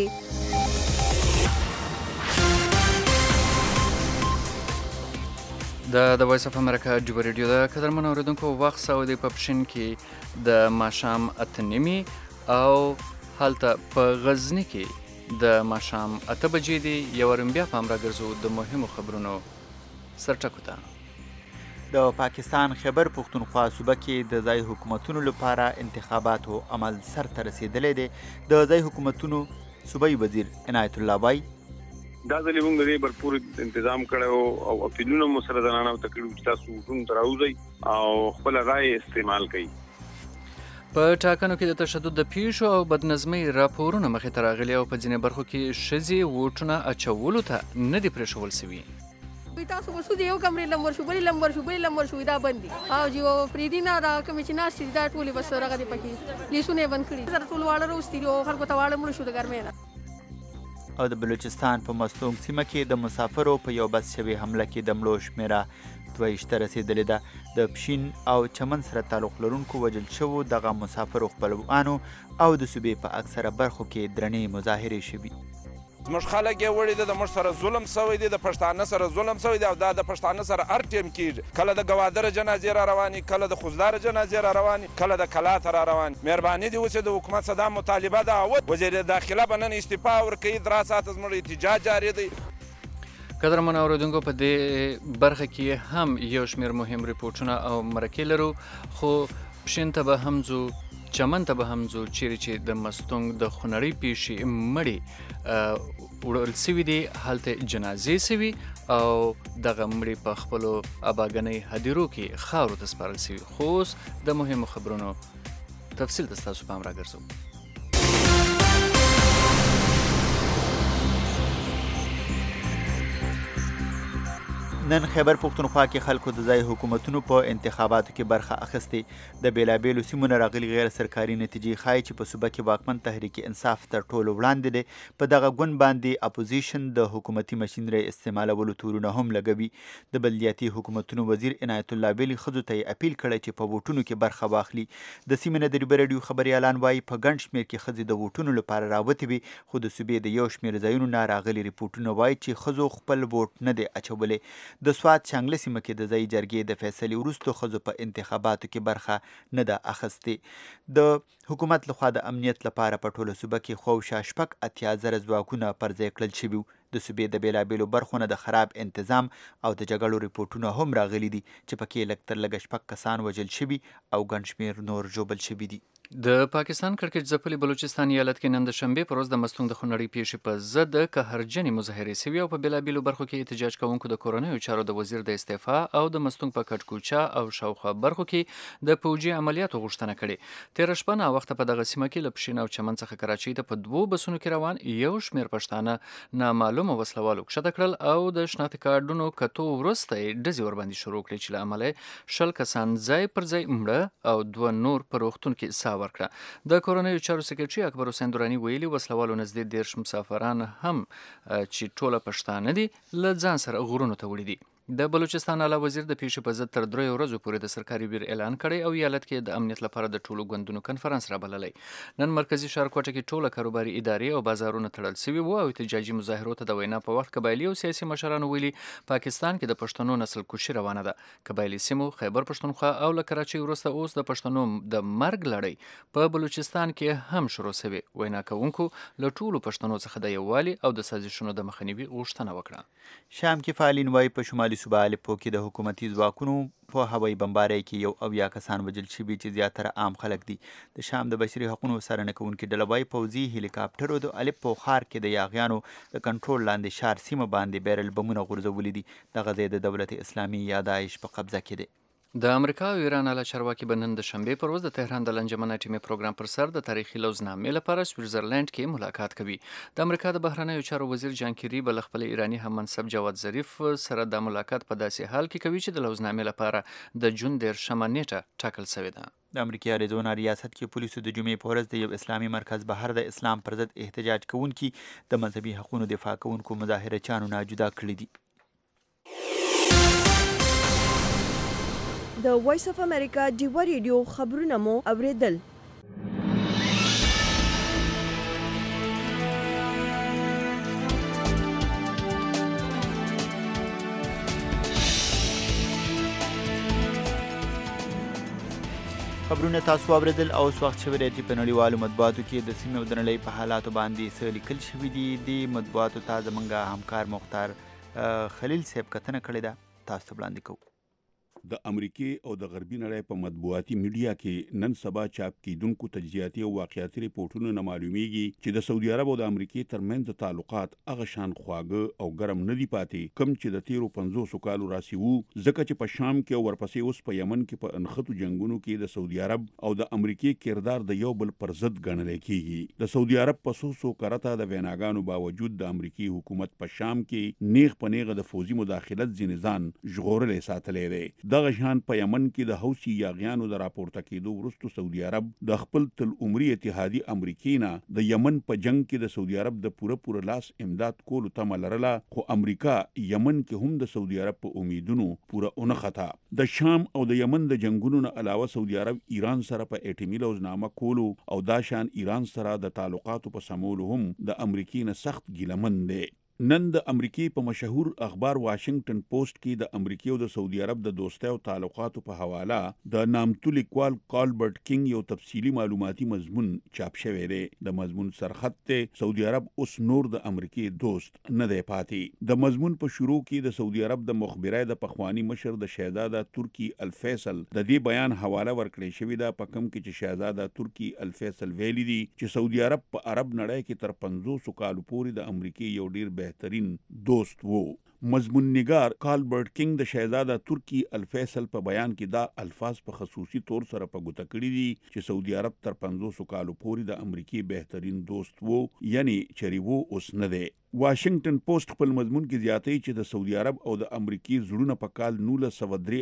د وایس اف امریکا ډیو ریډیو د قدرمن اوریدونکو وخت سعودي په پښین کې د ماښام 8:30 او هلته په غزنی کې د ماښام 8 بجې دی. یو بیا په امر ګرځو د مهمو خبرونو سرټکو ته. د پاکستان خیبر پختونخوا صوبه کې د ځای حکومتونو لپاره انتخاباتو عمل سر ته رسیدلی دی. د ځای حکومتونو صوبایي وزیر عنایت الله وایي دا ځلې موږ د دې بھرپور تنظیم کړی او اپیلونه مو سره زنانو ته کړي چې تاسو ووټونو ته راوځئ او خپله رایې استعمال کړئ. په ټاکنو کې د تشدد د پیښو او بدنظمۍ راپورونه مخې ته راغلي او په ځینې برخو کې ښځې ووټونه اچولو ته نه دي پرېښول سوي. تاسو وسو یو کمرې لمبر شو بلې لمبر شو دا بندي او جو پریدینا دا کوم چې ناشې دا ټولې بس راغلي دي پکې لیسونه بند کړي سره ټول واړه روستي او خلکو ته واړه مړ شو د ګرمۍ نه. او د بلوچستان په مستونګ سیمه کې د مسافرو په یو بس شوي حمله کې د مړو شمېره 22 رسیدلې ده. د پښین او چمن سره تعلق لرونکو وژل شوو دغه مسافرو خپلوانو او د صوبې په اکثره برخو کې درنې مظاهرې شوي. زموږ خلک یې وړي دي، د موږ سره ظلم سوی دی، د پښتانه سره ظلم سوی دی او دا د پښتانه سره هر ټیم کېږي. کله د ګوادره جنازې را روانې، کله د خوزداره جنازې را روانې، کله د کلاته را روانې. مهرباني دې وشي د حکومت څخه دا مطالبه ده. وزیر داخله به نن استعفا ورکوي. 3 ساعته زموږ احتجاج جاري دی. قدرمن اوریدونکو په دې برخه کې هم یو شمېر مهم ریپورټونه او مرکې لرو، خو پښین ته به هم ځو، چمن ته به هم ځو چیرې چې د مستونګ د خونړۍ پیښې مړې وړل سوي دي. هلته جنازې سوي او دغه مړي په خپلو اباګنۍ هدیرو کې خاورو ته سپارل سوي. خو اوس د مهمو خبرونو تفصیل ته ستاسو پام راګرځو. نن خیبر پختونخوا کې خلکو د ځای حکومتونو په انتخاباتو کې برخه اخیستې. د بیلابیلو سیمو نه راغلي غیر سرکاري نتیجې ښایي چې په صوبه کې واکمن تحریک انصاف تر ټولو وړاندې دی. په دغه ګوند باندې اپوزیشن د حکومتي مشینرۍ استعمالولو تورونه هم لګوي. د بلدیاتي حکومتونو وزیر عنایت الله ویلي ښځو ته یې اپیل کړی چې په ووټونو کې برخه واخلي. د سیمې نه د ریبه راډیو خبریالان وایي په ګڼ شمېر کې ښځې د ووټونو لپاره راوتې وي، خو د صوبې د یو شمېر ځایونو نه راغلي ریپورټونه وایي چې ښځو خپل ووټ نه دی اچولی. د سوات چانګله سیمه کې د ځایي جرګې د فیصلې وروسته ښځو په انتخاباتو کې برخه نه ده اخیستې. د حکومت لخوا د امنیت لپاره په ټوله صوبه کې خوشا 80,000 ځواکونه پر ځای کړل شوي. د صوبې د بیلابیلو برخو نه د خراب انتظام او د جګړو ریپورټونه هم راغلي دي چې پکې لږ تر لږه 6 کسان وژل شوي او ګڼ شمېر نور ژوبل شوي دي. د پاکستان کړکېچ ځپلي بلوچستان ایالت کې نن د شنبې پر ورځ د مستونګ د خونړۍ پیښې په ضد د قهرجنې مظاهرې سوي او په بیلابیلو برخو کې احتجاج کوونکو د کورنیو چارو د وزیر د استعفا او د مستونګ په کټکوچا او شاوخوا برخو کې د پوجي عملیاتو غوښتنه کړې. تېره شپه ناوخته په دغه سیمه کې له پښین او چمن څخه کراچۍ ته په 2 بسونو کې روان یو شمېر پښتانه نامعلومه وسلوالو کښته کړل او د شناختي کارډونو کتو وروسته یې ډزې ورباندې شروع کړې چې له امله 10 کسان ځای پر ځای مړه او 2 نور په روغتون کې ساه ورکړه. د کورنیو چارو سکرټري اکبر حسین دراني ویلي وسلوالو نږدې 10 مسافران هم چې ټوله پښتانه دي له ځان سره غرونو ته وړي دي. د بلوچستان اعلی وزیر د پیښې په ضد تر 3 ورځو پورې د سرکاري بیر اعلان کړی او ایالت کې د امنیت لپاره د ټولو ګوندونو کنفرانس رابللی. نن مرکزي ښار کوټه کې ټوله کاروباري ادارې او بازارونه تړل سوي وو او احتجاجي مظاهرو ته د وینا په وخت قبایلي او سیاسي مشرانو ویلي پاکستان کې د پښتنو نسل کشي روانه ده. قبایلي سیمو خیبر پښتونخوا او له کراچۍ وروسته اوس د پښتنو د مرګ لړۍ په بلوچستان کې هم شروع سوي. وینا کوونکو له ټولو پښتنو څخه د یووالي او د سازشونو د مخنیوي غوښتنه وکړه. شام کې فعالین وایي په شمالي صوبه الپو کې د حکومتي ځواکونو په هوایي بمبارۍ کې 7 کسان وژل شوي چې زیاتره عام خلک دي. د شام د بشري حقوقو څارنه کوونکې ډله وایي پوځي هلیکاپټرو د الپو ښار کې د یاغیانو د کنټرول لاندې ښار سیمه باندې بیرل بمونه غورځولي دي. دغه ځای د دولت اسلامي یا داعش په قبضه کې دی. د امریکا او ایران اعلی چارواکي به نن د شنبې پر ورځ د تهران د لنجمن اټومي پروګرام پر سر د تاریخي لوزنامې لپاره سویټزرلند کې ملاقات کوي. د امریکا د بهرنیو چارو وزیر جان کیری به له خپل ایراني هم منصب جواد ظریف سره د ملاقات په داسې حال کې کوي چې د لوزنامې لپاره د جون 13 نیټه ټاکل شوې ده. د امریکا اریزونا ریاست کې پولیسو د جمعې په ورځ د یو اسلامي مرکز بهر د اسلام پر ضد احتجاج کوونکي د مذهبي حقوقو دفاع کوونکو مظاهره چانو نه جدا کړي دي. د وایس اف امریکا ډیوا ریډیو خبرونه مو اوریدل. خبرونه تاسو اوریدل او اوس وخت شوی دی چې په نړیوالو مطبوعاتو کې د سیمې او د نړۍ په حالاتو باندې څه لیکل شوي دي. د مطبوعاتو ته زموږ همکار مختار خلیل صاحب کتنه کړې ده، تاسو ته وړاندې کوو. د امریکې او د غربي نړۍ په مطبوعاتي میډیا کې نن سبا چاپ کیدونکو تجزیاتي او واقعیاتي ریپورټونو نه معلومیږي چې د سعودي عرب او د امریکې ترمنځ تعلقات هغه شان خواږه او ګرم نه دي پاتې کم چې د تیرو 500 کالو راسي وو، ځکه چې په شام کې او ورپسې اوس په یمن کې په انخته جنگونو کې د سعودي عرب او د امریکې کردار د یو بل پر ضد ګڼل کیږي. د سعودي عرب په سوسو کرته د ویناګانو باوجود د امریکای حکومت په شام کې نیغ په نیغه د فوزي مداخلت ځینځان ژغورلې ساتلې ده. دغه شان په یمن کې د حوثي یاغیانو د راپورته کېدو وروسته سعودي عرب د خپل تل عمري اتحادي امریکای نه د یمن په جنگ کې د سعودي عرب د پوره لاس امداد کولو تمه لرله، خو امریکا یمن کې هم د سعودي عرب په امیدونو پوره اونخته. د شام او د یمن د جنگونو نه علاوه سعودي عرب ایران سره په اټومي لوزنامه کولو او دا شان ایران سره د تعلقاتو په سمولو هم د امریکای نه سخت ګیلمن دی. نن د امریکای په مشهور اخبار واشنگټن پوسټ کې د امریکای او د سعودي عرب د دوستۍ او تعلقاتو په حواله د نامتو لیکوال کالبرټ کینګ یو تفصیلی معلوماتي مضمون چاپ شوی دی. د مضمون سرخط ته سعودي عرب اوس نور د امریکای دوست نه دی پاتې. د مضمون په شروع کې د سعودي عرب د مخبرای د پخوانی مشر د شهزاده ترکی الفیصل د دې بیان حواله ورکړې شوې ده، په کوم کې چې شهزاده ترکی الفیصل ویلي دي چې سعودي عرب په عرب نړۍ کې تر 500 کالو پورې د امریکای یو ډیر بهترین دوست وو. مضمون نگار کالبرټ کینګ د شهزاده ترکی الفیصل په بیان کې دا الفاظ په خصوصي طور سره په ګوته کړي دي چې سعودي عرب تر 500 کالو پورې د امریکای بهترین دوست وو، یعنی چری وو اوس نه دی. واشنگټن پوسټ خپل مضمون کې زیاتوي چې د سعودي عرب او د امریکای زړونه په کال 1903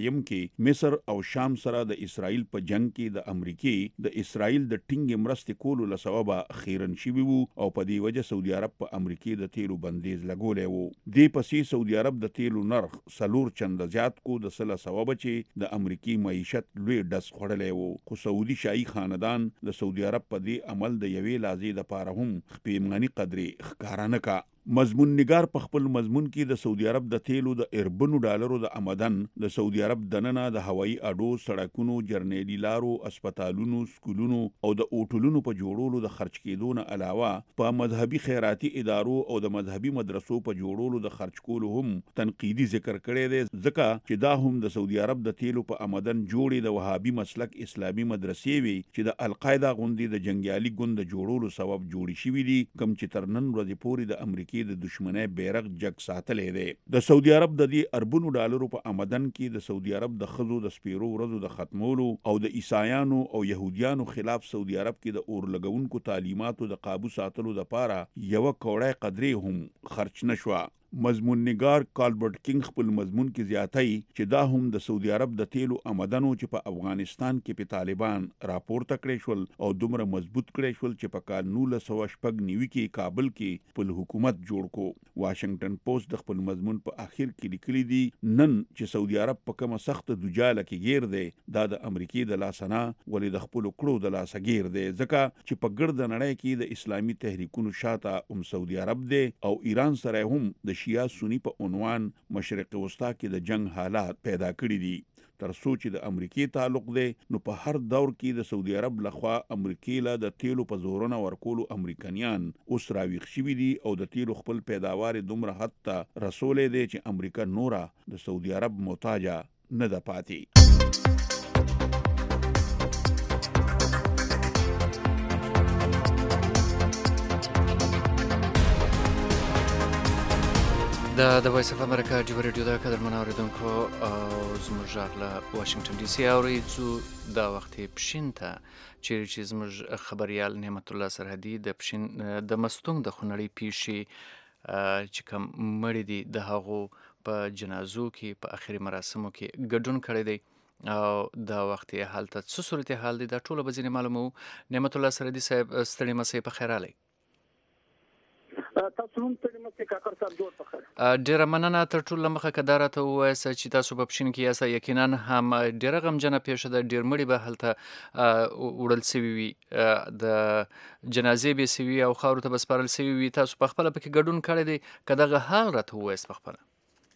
کې مصر او شام سره د اسرائیل په جنگ کې د امریکای د اسرائیل د ټینګ مرستې کولو لسبب خیرن شوي وو او په دې وجه سعودي عرب په امریکای د تیلو بندیز لګولې وو. دې پسې سعودي عرب د تیلو نرخ 4 چنده زیات کو د سله سبب چې د امریکای معیشت لوی ډس خړلې وو. خو سعودي شاهي خاندان د سعودي عرب په دې عمل د یوې لازې لپاره هم خپېمغني قدرې ښکارانه کا. مضمون نگار په خپل مضمون کې د سعودي عرب د تیلو د اربنو ډالرو د آمدن، د سعودي عرب دننه د هوایي اډو، سړکونو، جرنیلي لارو، اسپیټالونو، سکولونو او د اوټلونو په جوړولو د خرج کېدو نه علاوه په مذهبي خیراتي ادارو او د مذهبي مدرسو په جوړولو د خرج کولو هم تنقیدي ذکر کړی دی، ځکه چې دا هم د سعودي عرب د تیلو په آمدن جوړې د وهابي مسلک اسلامي مدرسې وي چې د القاعده غوندې د جنگیالي ګوند جوړولو سبب جوړې شوي دي، کوم چې تر نن ورځې پورې د امریکای د دشمنی بیرغ جګ ساتلې دی. د سعودي عرب د دې اربونو ډالرو په آمدن کې د سعودي عرب د خزو د سپیرو ورځو د ختمولو او د عیسایانو او يهوديانو خلاف سعودي عرب کې د اور لګونکو تعلیماتو د قابو ساتلو لپاره یو کوړی قدرې هم خرچ نشوه. مضمون نگار کالبرټ کینګ خپل مضمون کې زیاتای چې دا هم د سعودي عرب د تیلو آمدنو چې په افغانستان کې په طالبان راپورته کړی شول او دومره مضبوط کړی شول چې په کال 1999 کې کابل کې خپل حکومت جوړ کو. واشنگټن پوسټ د خپل مضمون په اخر کې لیکلي دي نن چې سعودي عرب په کومه سخت دجاله کې گیر دی دا د امریکای د لاسنه ولې د خپل کړو د لاسه گیر دی، ځکه چې په ګرد نړۍ کې د اسلامي تحریکونو شاته هم سعودي عرب دی او ایران سره هم د شیعه سنی په عنوان مشرق وسطا کې د جنگ حالات پیدا کړی دي. تر څو چې د امریکای تعلق دی نو په هر دور کې د سعودي عرب لخوا امریکای له د تیلو په زورونه ورکولو امریکایان اوس راویښ شوي دي او د تیلو خپل پیداوار دومره حد ته رسولې دی چې امریکا نوره د سعودي عرب محتاجه نه ده پاتې. د وایس اف امریکا ډیوا ریډیو د قدرمن اوریدونکو او زموږ غږ له واشنگټن ډي سي اورېدو دا وخت پښین ته چې زموږ خبريال نعمت الله سرحدي د پښین د مستونګ د خونړۍ پیښې چې کوم مړي دي د هغو په جنازو کې په اخري مراسمو کې ګډون کړی دی او دا وخت یې حالت څه صورتحال دی دا ټوله به ځینې معلومو. نعمت الله سرحدي صاحب ستړي مسئ په خیر راغلی. تاسو هم ستړي مسئ کاکړ صاحب جوړ پخړ. ډیره مننه. تر ټولو مخه که دا راته ووایاست چې تاسو په پښین کې یاست، یقینا هم ډیره غمجنه پیښه ده، ډیر مړي به هلته وړل سوي وي، د جنازې به سوي او خاورو ته به سپارل سوي وي. تاسو په خپله پکې ګډون کړی دی، که دغه حال راته ووایاست په خپله.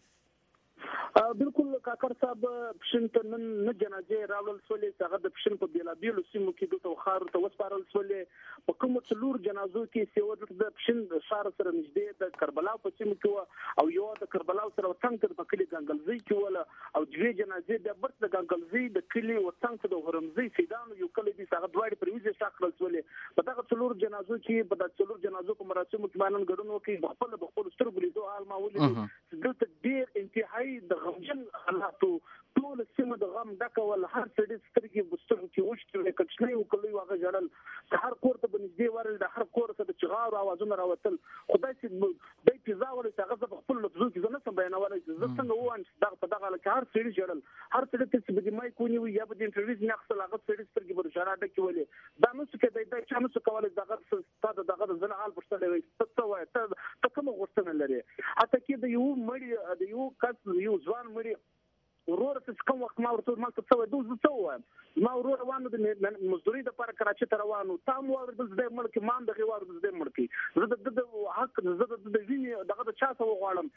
بالکل کاکړ صاحب پښین ته نن نه جنازې راوړل سولې، هغه د پښین په بیلابیلو سیمو کې دلته خاورو ته وسپارل سولې. په کومو 4 جنازو کې سیوه د پښین ښار سره نږدې د کربلا په سیمو کې وه، او یو د کربلا سره وڅنګ په کلي ګنګلزۍ کې وله، او 2 جنازې د برت د ګنګلزۍ د کلي وڅنګ د هرمزۍ سیدانو یو کلی دي، هغه دواړه پر ویزه شاکړل سولې. په دغه 4 جنازو کې په دغه 4 جنازو په مراسمو کې باندې ګډون وکړي. خپل سترګو لیدو حال ما ولید دلته ډیر انتهایی د غمجن حالاتو، ټول سیمه د غم ډکول، هر سړي سترګې بسترګو کې وشتلې، کچنۍ وکړلې واغه جړل، هر کور ته بنځدې ورل، د هر کور ته د چغار اوازونه راوتل. خدای چې د پیزا ولې هغه په خپل لفظو کې زنه سم بیانولای، زه څنګه وایم دغه په دغه لکه هر سړي جړل، هر سړي ته به د مایک ونیوي یا به د انټرویو نه خپل هغه سړي سترګې بر اشاره ډکې ولې. دا نو څه کې د چا نو څه کولای دغه ستاسو دغه زنه حال پرسته وي، څه وایي ته کوم غوښتنه لري. اته کې د یو مړی د یو کس یو ځوان مړی ورور څه کوم وخت ما ورته ما څه وای دوه څه وایم، ما ورور روانو د مزدوري د لپاره کراچي ته روانو، تام ور د دې ملک مان د غوار د دې ملک زه د حق زه د ویني دغه چا څه وغواړم،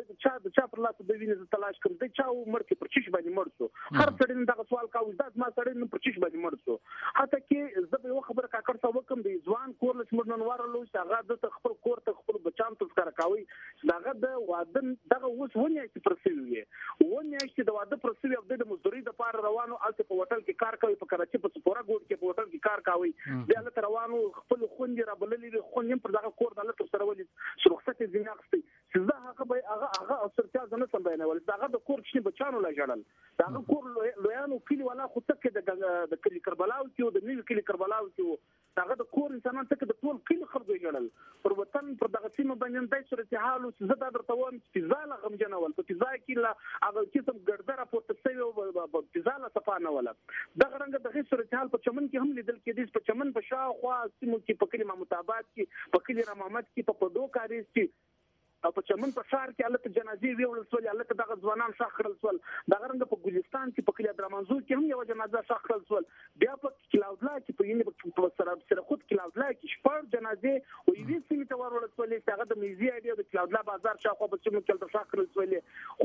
د چا پر لاس د ویني تلاش کوم، د چا مړ پر چش باندې مړ شو. هر څړین دغه سوال کاوه دا ما څړین پر چش باندې مړ شو. حتی کې زه به خبره کاکړ څه وکم د ځوان کور لس مړنن وارلو هغه د خپل کور ته خپل بچان تذکر کاوي، دغه د واده دغه اوس ونه چې پرسیوي ونه چې د واده پرسیوي د مزدوري د لپاره روانو، الته په هوټل کې کار کوي، په کراچي په سپورا ګوډ کې په هوټل کې کار کوي، د الته روانو خپل خوندې را بللې خوندې پر دغه کور د الته سره ولې رخصت ځینې اخستي چې زه هغه اثرتیا زنه سم بیانول، دغه د کور چې بچانو لا جړل، دغه کور لویانو کلی ولا خو تک د کلی کربلاو کې او د نیو کلی کربلاو کې دغه د کور انسانان تک د ټول کلی خلکو جړل پر وطن پر دغه سیمه باندې دای صورت حال چې زه دا درته وایم چې زاله غمجنول په ځای کې لا هغه قسم ګردره راپورته شوی او په ځاله صفانه ولا دغه رنګ د غیر صورت حال په چمن کې هم لیدل کېدی، په چمن په شاوخوا سیمو کې په کلی محمودآباد کې په کلی رامحمد کې په پدو کاریز کې او په چمن په ښار کې الته جنازې ویول سول، الته دغه ځوانان شاخړل سول، دغه رنګ په ګلستان کې په کلی درمنزور کې هم یو جنازه شاخړل سول، بیا په کلاودلا کې په یینې په سره خود کلاودلا کې شپږ جنازې او یوې سیمې ته ورول سول، هغه د میزي اډیا د کلاودلا بازار شاخوا په چمن کې الته شاخړل سول.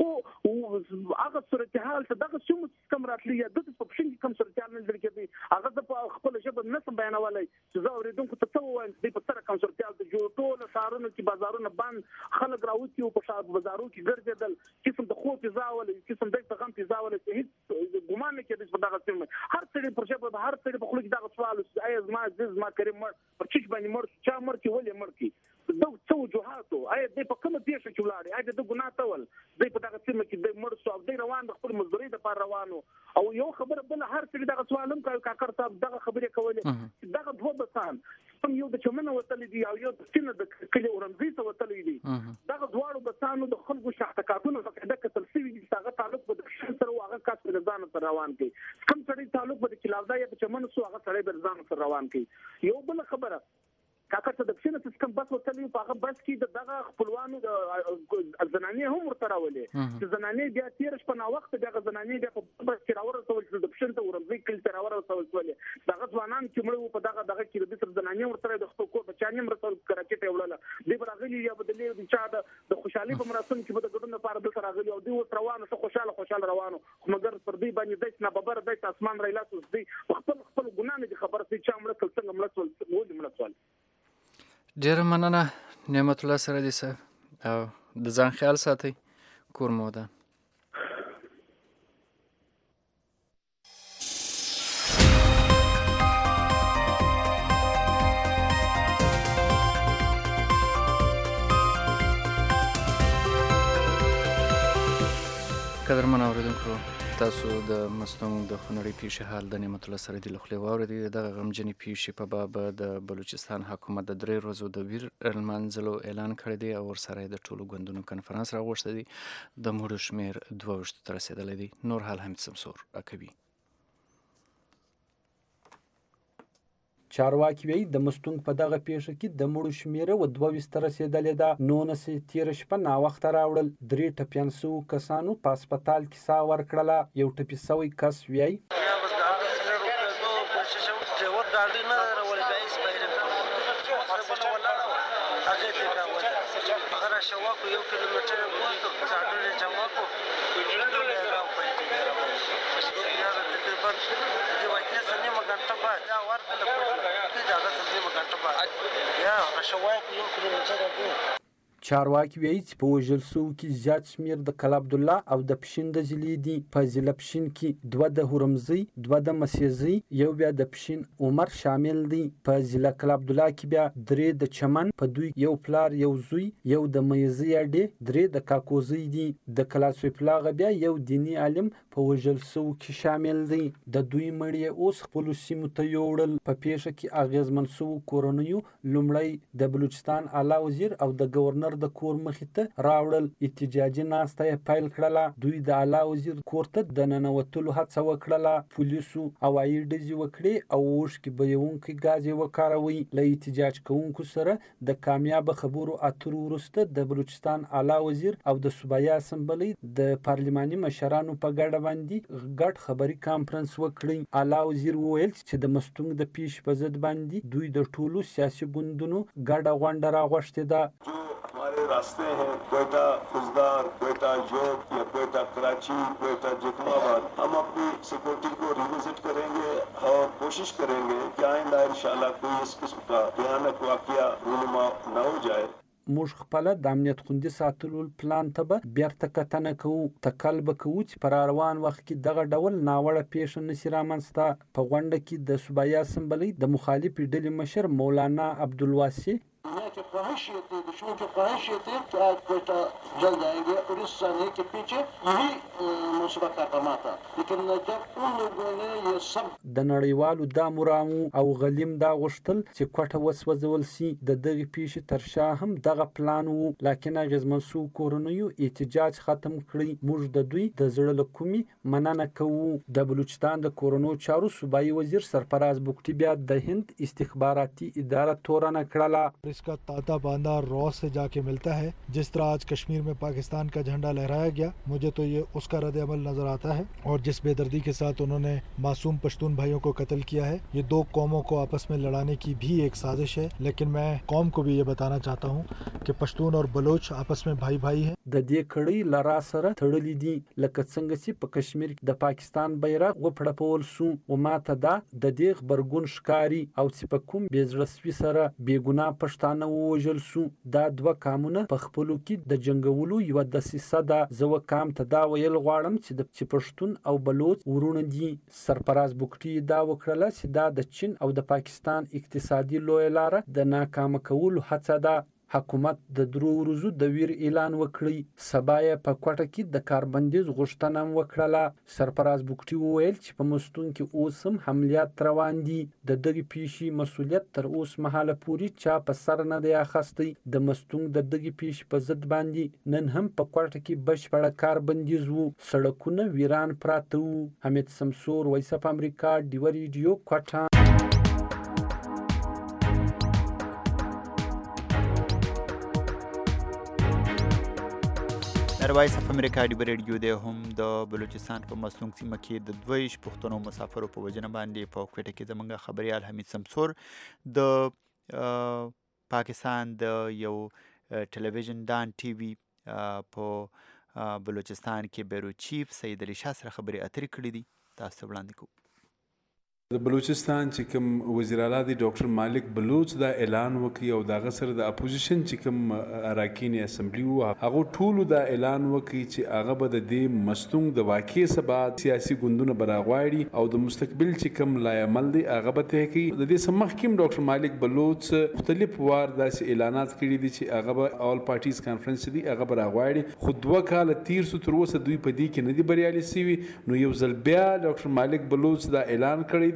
خو هغه صورتحال څه دغه سیمه کم راتلی یا د په پښین کې کم صورتحال نه لري کېږي، هغه په خپل ژبه نسم بیانولای چې زه اوریدونکو ته څه وایم چې په سره کم صورتحال د جوړ ټول ښارونو کې بازارونه بند، خلک راوتی او په شاعت بازارو کې ګرځیدل، قسم د خو پیزا ولې قسم د غم پیزا ولې هیڅ ګمان نه کېږي په دغه سیمه. هر څړي پر شپه هر څړي په خلک دغه سوال اي زما ما کریم پر چش باندې مړ چا مړ کې ولې مړ کې د څو وجوهاتو اي د په کومه پیښه کې ولاړ اي د ګناه تول د په دغه سیمه کې د مړ سو او د روان د خپل مزدوري د پر روانو او یو خبره بل هر څړي دغه سوالم کوي کاکړ صاحب دغه خبره کولې دغه دوه بسان کوم یو د چمنه وتل دي او یو د سینه د کلی اورنځي ته وتل دي، دغه دواړو بسانو د خلکو شخصکاتونو څخه د کتل سوي دي، هغه تعلق په شن سره هغه کاس په ځان سره روان کوي، کوم څړي تعلق په کلاودا یا په چمنه سو هغه سره په ځان سره روان کوي. یو بل خبره کاکړ ته د پښینه سیستم بس وتلی په هغه بس کې دغه خپلوانو د زنانې هم ورته راولې چې زنانې بیا تیر شپه نا وخت دغه زنانې بیا په بس کې راورسول چې د پښین ته ورځي کلی ته راورسول ولې دغه ځوانان چې مړ په دغه کې د بسر زنانې ورته د خپل کور بچانې مرسل کراچي ته وړل دی برغلی یا بدلې د چا د خوشحالي په مراسم کې د ګډون لپاره د راغلي او دی روانه خوشاله روانو مګر پر دې باندې د نه ببر د اسمان رایلاس دی خپل ګنا نه خبر سي چا مړ کل څنګه مړ ولې مړ ډیره مننه نعمت الله سره دې صاحب او د ځان خیال ساتئ کور مو ده. قدرمن اوریدونکو تاسو د مستونګ د خونړۍ پیښې حال د نعمت الله سره د لخوا واورېدئ. دغه غمجنې پیښې په باب د بلوچستان حکومت د 3 ورځو د ویر لمانځلو اعلان کړی دی او ورسره د ټولو ګوندونو کنفرانس راغوښتی دی. د مړو شمېر 22 ته رسېدلی دی. نور حال حمید سمسور راکوي. چارواکي وایي د مستونګ په دغه پیښه کې د مړو شمیره 22 ته رسېدلې ده. 19 تېره شپه ناوخته راوړل. 3 ټپیان شوو کسانو په هسپتال کې ساه ورکړله. یو ټپي شوی کس وایي چارواکي وایي چې په وژل شوو کې زیات شمېر د کلا عبدالله او د پښین د ضلعې دي. په ضلع پښین کې 2 د هرمزۍ، 2 د مسیزۍ، یو بیا د پښین عمر شامل دی. په ضلع کلا عبدالله کې بیا 3 د چمن، په دوی یو پلار یو زوی، یو د میزۍ اډې، 3 د کاکوزۍ دي. د کلا سویپ لاغه بیا یو دیني عالم په وژل شوو کې شامل دی. د دوی مړي اوس خپلو سیمو ته یوړل. په پیښه کې اغېزمن شوو کورنیو لومړی د بلوچستان اعلی وزیر او د ګورنر د کور مخې ته راوړل. احتجاجي ناسته یې پیل کړله. دوی د اعلی وزیر کور ته د ننوتلو هڅه وکړله. پولیسو هوایي ډزې وکړې او اوښکې بهیونکي ګاز یې وکاروئ. له احتجاج کوونکو سره د کامیابه خبرو اترو وروسته د بلوچستان اعلی وزیر او د صوبایي اسمبلۍ د پارلماني مشرانو په ګډه باندې ګډ خبري کانفرنس وکړي. اعلی وزیر وویل چې د مستونګ د پیښې په ضد باندې دوی د ټولو سیاسي ګوندونو ګډه غونډه راغوښتې ده. हमारे रास्ते हैं क्वेटा, खुजदार, क्वेटा जोग या क्वेटा कराची, क्वेटा जैतूनाबाद, हम अपनी सिक्योरिटी को रिविजिट करेंगे और कोशिश करेंगे कि आइंदा इंशाल्लाह कोई इस किस्म का भयानक वाकया रूनुमा न हो जाए. موږ خپله د امنیت خوندي ساتلو پلان ته به بیرته کتنه کوو. تکل به کوو چې په روان وخت کې دغه ډول ناوړه پیښه نشي رامنځته. په غونډه کې د صوبایي اسمبلۍ د مخالفې ډلې مشر مولانا عبدالواسع هناك خواهش يتي دشمن की ख्वाहिश ये थी कि आज कोयटा जल जाएंगे और इस साले के पीछे यही मुसबा कारनामा था. लेकिन जब उन लोगों ने ये सब د نړیوالو دا مرامو او غلیم دا غوښتل چې کوټه وسوځول سي. د دغې پیښې تر شا هم دغه پلان وو. لکن اغېزمن شوو کورنیو احتجاج ختم کړی. موږ د دوی د زړه له کومې مننه کوو. د بلوچستان د کورونو چارو صوبایي وزیر سرفراز بگټي بیا د هند استخباراتي اداره تورنه کړله. इसका ताता बांधा रॉ से जाके मिलता है. जिस तरह आज कश्मीर में पाकिस्तान का झंडा लहराया गया, मुझे तो ये उसका रद्द-ए-अमल नजर आता है. और जिस बेदर्दी के साथ उन्होंने मासूम पश्तून भाइयों को कत्ल किया है, ये 2 कौमों को आपस में लड़ाने की भी एक साजिश है. लेकिन मैं कौम को भी ये बताना चाहता हूँ कि पश्तून और बलोच आपस में भाई भाई हैं. د دې کړۍ لرا سره تړلې دي لکه څنګه چې په کشمیر کې د پاکستان بیرغ وپړپول سو. او ماته دا د دې خبرګون ښکاري او چې په کوم بېزړسوي سره بېګناه پښتانه ووژل سو. دا 2 کامونه په خپلو کې د جنګولو یوه دسیسه ده. زه وکام ته دا ویل غواړم چې پښتون او بلوچ ورونه دي. سرفراز بگټي دا وکړله چې دا د چین او د پاکستان اقتصادي لویه لاره د ناکامه کولو هڅه ده. حکومت د 3 ورځو د ویر اعلان وکړی. سبا یې په کوټه کې د کاربندیز غوښتنه هم وکړله. سرفراز بگټي وویل چې په مستون کې اوس هم حملیات روان دي. د دغې پیښې مسؤلیت تر اوس مهاله پورې چا په سر نه دی اخیستی. د مستون د دغې پیښې په ضد باندې نن هم په کوټه کې بشپړه کاربندیز وو. سړکونه ویران پراته وو. حمید سمسور، وایس اف امریکا، ډیوه ریډیو، کوټه. وایس اف امریکا ډیوه ریډیو دی هم د بلوچستان په مستونګ سیمه کې د 22 پښتنو مسافرو په وجنه باندې په کوټه کې زمونږ خبريال حمید سمسور د پاکستان د یو ټلویزیون دان ټي وي په بلوچستان کې بیرو چیف سید علي شاه سره خبري اترې کړې دي. تاسو وړاندې کوو. د بلوچستان چې کوم وزیر اعلی دی ډاکټر مالک بلوچ دا اعلان وکړي او دغه سره د اپوزیشن چې کوم اراکین اسمبلی وو هغه ټول دا اعلان وکړي چې هغه به د دې مستونګ د واقع سبب سیاسي ګوندونه براغواړي او د مستقبل چې کوم لای عمل دی هغه به ته کوي. د دې سمخ کې ډاکټر مالک بلوچ مختلف وار داسې اعلانات کړي دي چې هغه به اول پارټیز کانفرنس دی هغه براغواړي. خو 2 کال تیر سو تر اوسه دوی په دې کې نه دی بریالي سوي. نو یو ځل بیا ډاکټر مالک بلوچ دا اعلان کړی دی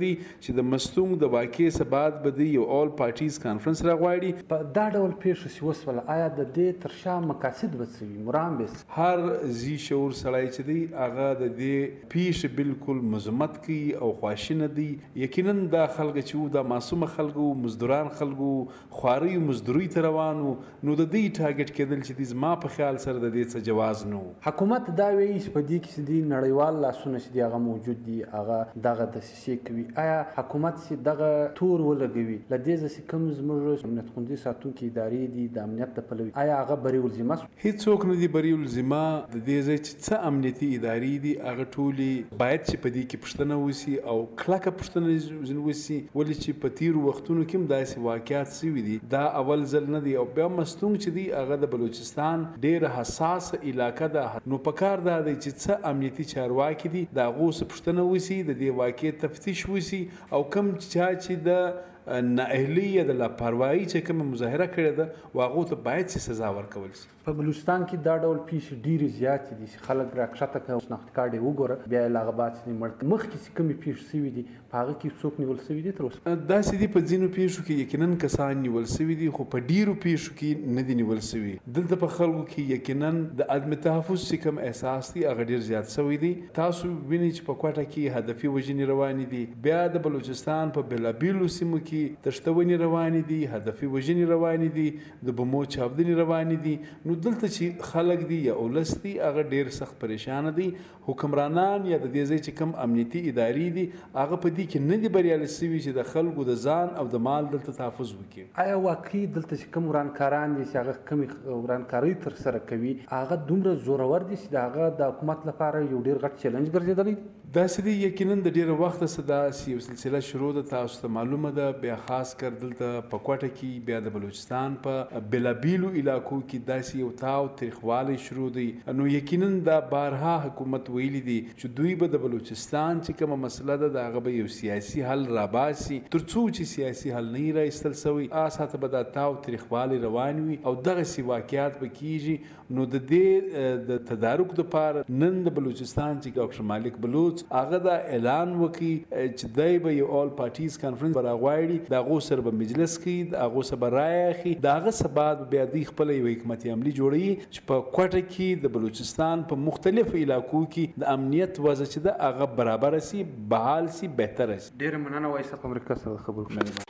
دی چې د مستونګ د واقع ثبات به د یو اول پارټیز کانفرنس راغواړي. په دا ډول پیښې چې وسول آیا د دې تر شا مقاصد به څه وي مرام به هر زی شعور سړی چې دی هغه د دې پیښې بالکل مذمت کوي او خواشینه دی. یقینا دا خلک چې دا معصومه خلکو مزدوران خلکو خواري مزدوري ته روانو نو د دې ټارګټ کېدل چې دی زما په خیال سره د دې څه جواز نه و. حکومت دا وایي چې په دې کې د نړیوال لاسونه چې دی هغه موجود دي هغه دغه دسیسې کوي. آیا حکومت چې دغه تور ولګوي له دې ځکه کوم زموږ امنیت خوندي ساتونکي ادارې دي د امنیت د پلوي آیا هغه بری ولزمه هیڅوک نه دی بری ولزمه د دې ځای چې څه امنیتي ادارې دي هغه ټولې باید چې په دې کې پوښتنه وشي او کلکه پوښتنه ځین وشي ولې چې په تیرو وختونو کې هم داسې واقعیات شوي دي. دا اول ځل نه دی او بیا مستونګ چې دی هغه د بلوچستان ډېره حساسه علاقه ده نو پکار دا دی چې څه امنیتي چارواکي دي د هغو څه پوښتنه وشي د دې واقع تفتیش وشي او کوم چا چې د نااهلي یا د لاپروايي چې کومه مظاهره کړې ده هغو ته باید سزا ورکول شي. په بلوچستان کې دا ډول پیښې ډېرې زیاتې دي چې خلک راکښته کوي شناخت کارت یې وګوره بیا یې له هغه بعد چې مړ مخکې چې کومې پیښې شوي دي په هغه کې څوک نیول شوي دي تر اوسه داسې دي په ځینو پیښو کې یقینا کسان نیول شوي دي خو په ډېرو پیښو کې نه دي نیول شوي. دلته په خلکو کې یقینا د عدم تحفظ چې کوم احساس دی هغه ډېر زیات شوی دی. تاسو وینئ چې په کوټه کې هدفي وژنې روانې دي بیا د بلوچستان په بېلابېلو سیمو کې تښتونې روانې دي هدفي وژنې روانې دي د بمو چاودنې روانې دي. نو دلته چې خلک دي یا اولس دي هغه ډېر سخت پریشانه دي. حکمرانان یا د دې ځای چې کوم امنیتي ادارې دي هغه په دې کې نه دي بریالي شوي چې د خلکو د ځان او د مال دلته تحفظ وکړي. آیا واقعي دلته چې کوم ورانکاران دي چې هغه کومې ورانکارۍ ترسره کوي هغه دومره زورور دي چې د هغه د حکومت لپاره یو ډېر غټ چیلنج ګرځېدلی دی؟ داسې دی یقینا د ډېره وخته څه داسې یو سلسله شروع ده تاسو ته معلومه ده بیا خاص کر دلته په کوټه کې بیا د بلوچستان په بېلابېلو علاقو کې داسې یو تاو تریخوالی شروع دی. نو یقینا دا بارها حکومت ویلي دي چې دوی به د بلوچستان چې کومه مسله ده د هغه به یو سیاسي حل راباسي تر څو چې سیاسي حل نه وي راایستل سوی هاته به دا تاو تریخوالی روان وي او دغسې واقعیات به کیږي. نو د دې د تدارک دپاره نن د بلوچستان چې ډاکټر مالک بلوچ هغه دا اعلان وکړي چې دی به یو اول پارټیز کانفرنس به راغواړي د هغو سره به مجلس کوي د هغو سره به رایه اخلي د هغه څه بعد بیا دوی خپله یوه حکمت عملي جوړوي چې په کوټه کې د بلوچستان په مختلفو علاقو کې د امنیت وضع چې ده هغه برابره سي بحال سي بهتره سي. ډېره مننه وایسه په امریکا سره خبرو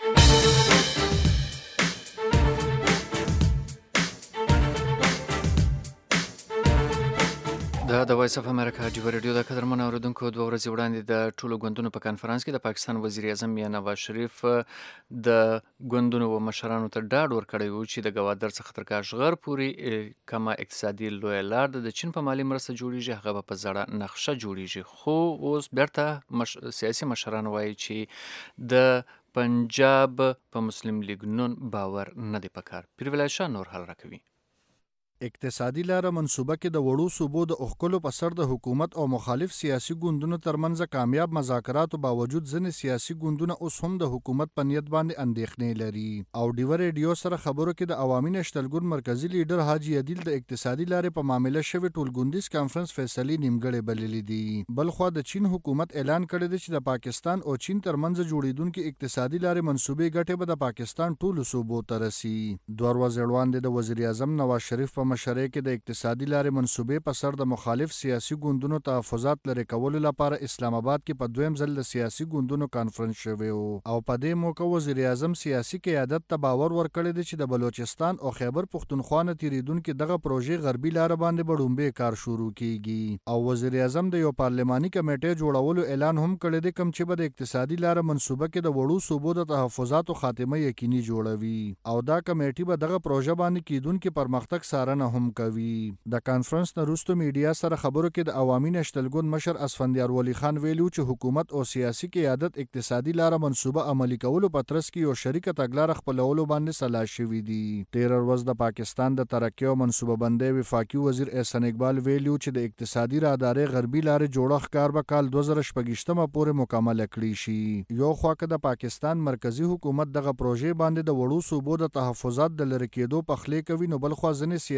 کوي. د وایس اف امریکا ډیو ریډیو د قدرمن اوریدونکو 2 ورځې وړاندې د ټولو ګوندونو په کانفرنس کې د پاکستان وزیر اعظم میاں نواز شریف د ګوندونو و مشرانو ته ډاډ ورکړی و چې د ګوادر څخه تر کاشغر پورې کما اقتصادي لویه لار د چین په مالي مرسته جوړیږي هغه په زړه نقشه جوړیږي. خو اوس بیرته سیاسي مشران وایي چې د پنجاب په مسلم لیگ نون باور نه دی پکار. پیرولای شاه نور حل راکوي. اقتصادي لاره منصوبه کې د وړو صوبو د اخکلو په سر د حکومت او مخالف سیاسي ګوندونو ترمنځ کامیاب مذاکراتو باوجود ځینې سیاسي ګوندونه اوس هم د حکومت په نیت باندې اندېښنې لري. او ډیو ریډیو سره خبرو کې د عوامي نشتلګون مرکزی لیډر حاجی عدیل د اقتصادي لارې په معاملې شوی ټولګوندیز کانفرنس فیصلې نیمګړې بللې دي. بلخوا د چین حکومت اعلان کړی دی چې د پاکستان او چین ترمنځ جوړیدونکو اقتصادي لارې منصوبې ګټې به د پاکستان ټولو صوبو ته رسي. 2 ورځې وړاندې د وزیر اعظم نواز شریف په مشرۍ کې د اقتصادي لارې منصوبې په سر د مخالف سیاسي ګوندونو تحفظات لرې کولو لپاره اسلام آباد کې په دویم ځل د سیاسي ګوندونو کانفرنس شوی و. او په دې موقع وزیر اعظم سیاسي قیادت ته باور ورکړی دی چې د بلوچستان او خیبر پښتونخوا نه تیریدونکي دغه پروژې غربي لاره باندې به ړومبی کار شروع کیږي. او وزیر اعظم د یو پارلماني کمیټې جوړولو اعلان هم کړی دی کوم چې به د اقتصادي لاره منصوبه کې د وړو صوبو د تحفظاتو خاتمه یقیني جوړوي. او دا کمیټې به دغه پروژه باندې کیدونکي پرمختګ څارنه هم کوي. د کانفرنس نه وروسته میډیا سره خبرو کې د عوامي نشتلګون مشر اسفندیار ولی خان ویلو چې حکومت او سیاسي قیادت اقتصادي لاره منصوبه عملي کولو په ترڅ کې یو شریکه تګلاره خپلولو باندې سلا شوي دي. 13 ورځ د پاکستان د ترقۍ او منصوبه بندۍ وفاقي وزیر احسان اقبال ویلو چې د اقتصادي راهدارۍ غربي لارې جوړښت کار به کال 2026 پورې مکمل کړي شي. یو خوا که د پاکستان مرکزی حکومت دغه پروژې باندې د وړو صوبو د تحفظات د لرې کېدو پخلی کوي نو بل خوا ځینې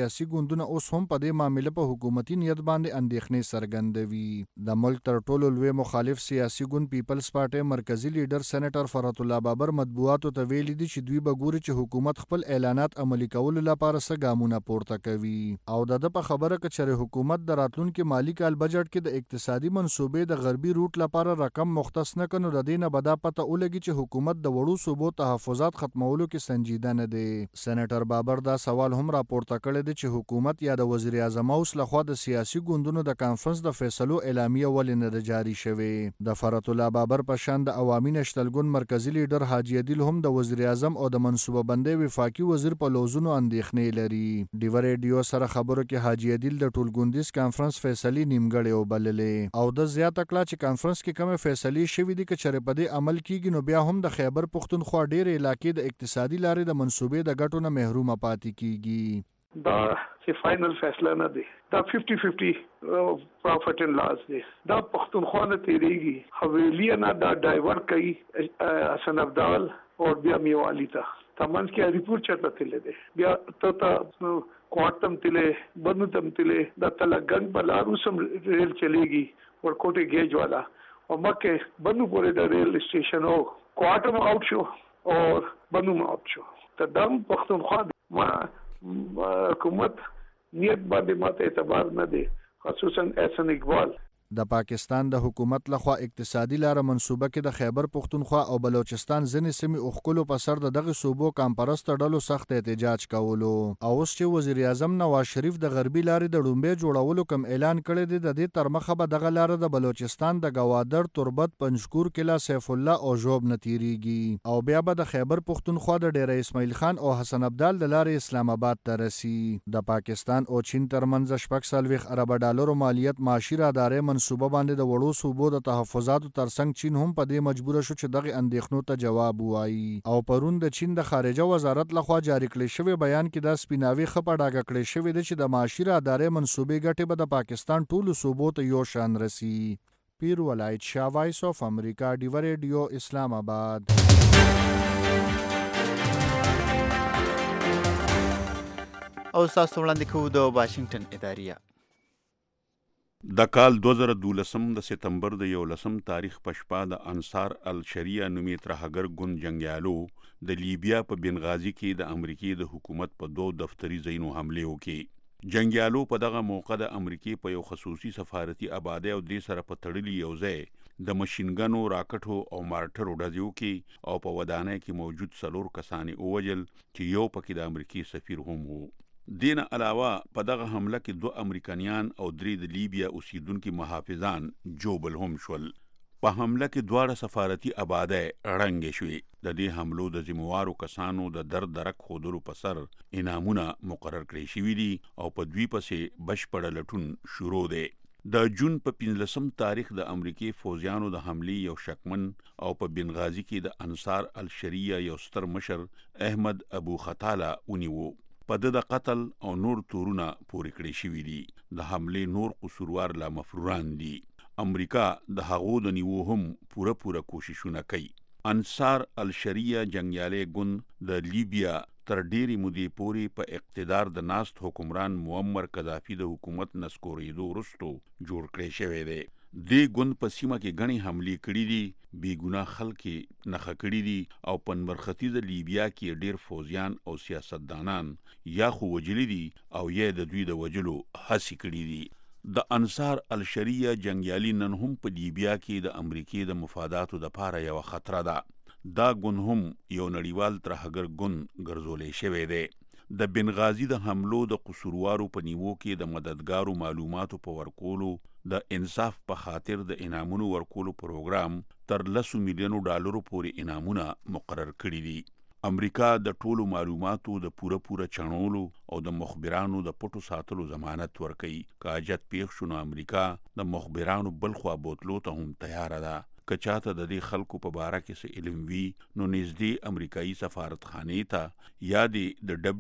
سیاسي ګوندونه اوس هم په دې معاملې په حکومتي نیت باندې اندېښنې څرګندوي. د ملک تر ټولو لوی مخالف سیاسي ګوند پیپلز پارټي مرکزی لیډر سېنیټر فرات الله بابر مطبوعاتو ته ویلي دي چې دوی به ګوري چې حکومت خپل اعلانات عملي کولو لپاره څه ګامونه پورته کوي. او د په خبره کې چې حکومت د راتلونکي مالي کال بجټ کې د اقتصادي منصوبې د غربي روټ لپاره رقم مختص نه کړي، د دې نه به دا پته ولګي چې حکومت د وړو صوبو تحفظات ختمولو کې سنجیده نه دی. سېنیټر بابر دا سوال هم راپورته کړی دی چې حکومت یا د وزیر اعظم اوس لخوا د سیاسي ګوندونو د کانفرنس د فیصلو اعلامیه ولې نه ده جاري شوې. د فرات الله بابر په شان د عوامي نشتل ګوند مرکزی لیډر حاجی عدیل هم د وزیر اعظم او د منصوبه بندۍ وفاقي وزیر په لوزونو اندېښنې لري. ډیو ریډیو سره خبرو کې حاجی عدیل د ټولګوندیز کانفرنس فیصلې نیمګړې وبللې او د زیاته کړه چې کانفرنس کې کومه فیصلې شوې دي چې چېرې په دې عمل کیږي نو بیا هم د خیبر پښتونخوا ډېرې علاقې د اقتصادي لارې د منصوبې د ګټو نه محرومه پاتې کیږي. دا چې فائنل فیصله نه دی، دا 50-50 پروفیټ ان لاس دی. دا پښتونخوا نه تیریږي، حویلی نه دا ډایورټ کوي حسن ابدال او بیا میوالی ته تمنځ کې ریپورت چرته تللی دی. بیا ته کوارتم تلې بنو تم تلې دا تلګنګ بلارو سم ریل چلےږي ورکوټه گیج والا او مکه بنو پورې د ریل سټیشن او کوارتم آؤٹ شو اور بنو آؤٹ شو. ته دم پښتونخوا ما حکومت نیت باندې ماته اعتبار نه دی، خصوصا احسن اقبال. د پاکستان د حکومت لخوا اقتصادي لار منصوبه کې د خیبر پښتونخوا او بلوچستان ځینې سیمې اوښکلو په سر د دغه صوبو کامپرسته ډلو سخت احتجاج کولو. او اوس چې وزیر اعظم نواز شریف د غربي لارې د ډومبې جوړولو کوم اعلان کړی دی، د دې تر مخه به دغه لاره د بلوچستان د ګوادر، تربت، پنجکور، کلا سیف الله او ژوب نه تیریږي او بیا به د خیبر پښتونخوا د ډیره اسماعیل خان او حسن ابدال د لارې اسلام آباد ته رسي. د پاکستان او چین ترمنځ 46 ارب ډالرو مالیت معاشي رادارې منصوبه باندې د وړو صوبو د تحفظاتو ترڅنګ چین هم په دې مجبور شو چې دغه اندېښنو ته جواب ووایي. او پرون د چین د خارجه وزارت لخوا جاری کړی شوی بیان کې دا سپیناوي ښه په ډاګه کړی شوی دی چې د معاشي رادارې منصوبې ګټې به د پاکستان ټولو صوبو ته یو شان رسي. پیر ولایت شاه، وایس آف امریکا، ډیو ریډیو، اسلام آباد. او تاسو وړاندې کوو د واشنگټن اداریه. د کال 2012 د سپتمبر د 11 تاریخ په شپه د انصار الشریعه نومي ترهګر ګوند جنگیالو د لیبیا په بنغازي کې د امریکای د حکومت په 2 دفتري ځایونو حمله وکړه. جنگیالو په دغه موقع د امریکای په یو خصوصي سفارتي آبادی او د سره په تړلي یو ځای د ماشینګنو، راکټو او مارټرو ډزو کې او په ودانۍ کې موجود 4 کسان ووجل چې یو پکې د امریکای سفیر هم وو. دین علاوه په دغه حمله کې 2 امریکایان او 3 د لیبیا اوسیدونکو محافظان جوبل هم شول. په حمله کې 2 سفارتي آبادی رنګ شوې. د دې حملو د ذمہوارو کسانو د درک خودلو په سر انعامونه مقرر کړی شوي دي او په دوی پسې بشپړ لټون شروع دی. د جون په 15 تاریخ د امریکای فوجیانو د حملې یو شکمن او په بنغازي کې د انصار الشریعه یو ستر مشر احمد ابو خطاله ونیو. په د قتل او نور تورونه پورې کړی شوي دي. د حملې نور قصوروار لا مفروران دي. امریکا د هغو د نیوو هم پوره کوششونه کوي. انصار الشریعه جنگیالي ګوند د لیبیا تر ډېرې مودې پورې په اقتدار د ناست حکمران معمر قذافي د حکومت نسکورېدو وروسته جوړ کړی شوی دی. دې ګوند په سیمه کې غني حملې کړې دي، بیګناه خلک نخښه کړي دي او په مرختیزه لیبیا کې ډېر فوجیان او سیاستدانان یا خو وجلي دي او یا د دوی د وجلو هڅې کړي دي. د انصار الشریعه جنگیالي نن هم په لیبیا کې د امریکای د مفاداتو لپاره یو خطر ده. دا ګوند هم یو نړیوال ترهګر ګوند ګرځولې شوی دی. د بنغازي د حملو د قصوروارو په نیوو کې د مددګارو معلوماتو په ورکولو د انصاف په خاطر د انعامونو ورکولو پروګرام تر $10 میلیون پورې انعامونه مقرر کړي دي. امریکا د ټولو معلوماتو د پوره چڼولو او د مخبرانو د پټو ساتلو ضمانت ورکوي. که حاجت پیښ شو نو امریکا د مخبرانو بلخوا بوتلو ته هم تیاره ده. که چاته د دې خلکو په باره کې څه علم وي نو نږدې امریکایي سفارتخانې ته یا د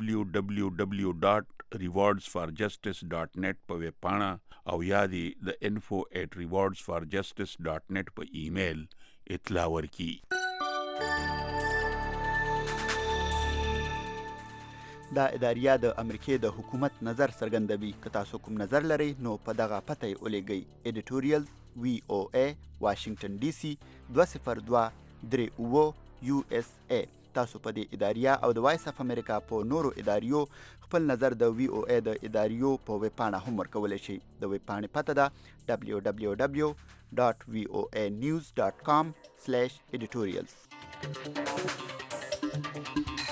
www.rewardsforjustice.net په ویب پاڼه او یا د info@rewardsforjustice.net په ایمیل اطلاع ورکړي. دا اداریه د امریکای د حکومت نظر څرګندوي. که تاسو کوم نظر لرئ نو په دغه پته یې ولیږئ. editorials VOA واشنگټن ډي سي 202-38 USA. تاسو په دې اداریه او د وایس اف امریکا په نورو اداریو خپل نظر د VOA د اداریو په ویب پاڼه هم ورکولی شئ. د ویب پاڼې پته ده www.voanews.com/editorials.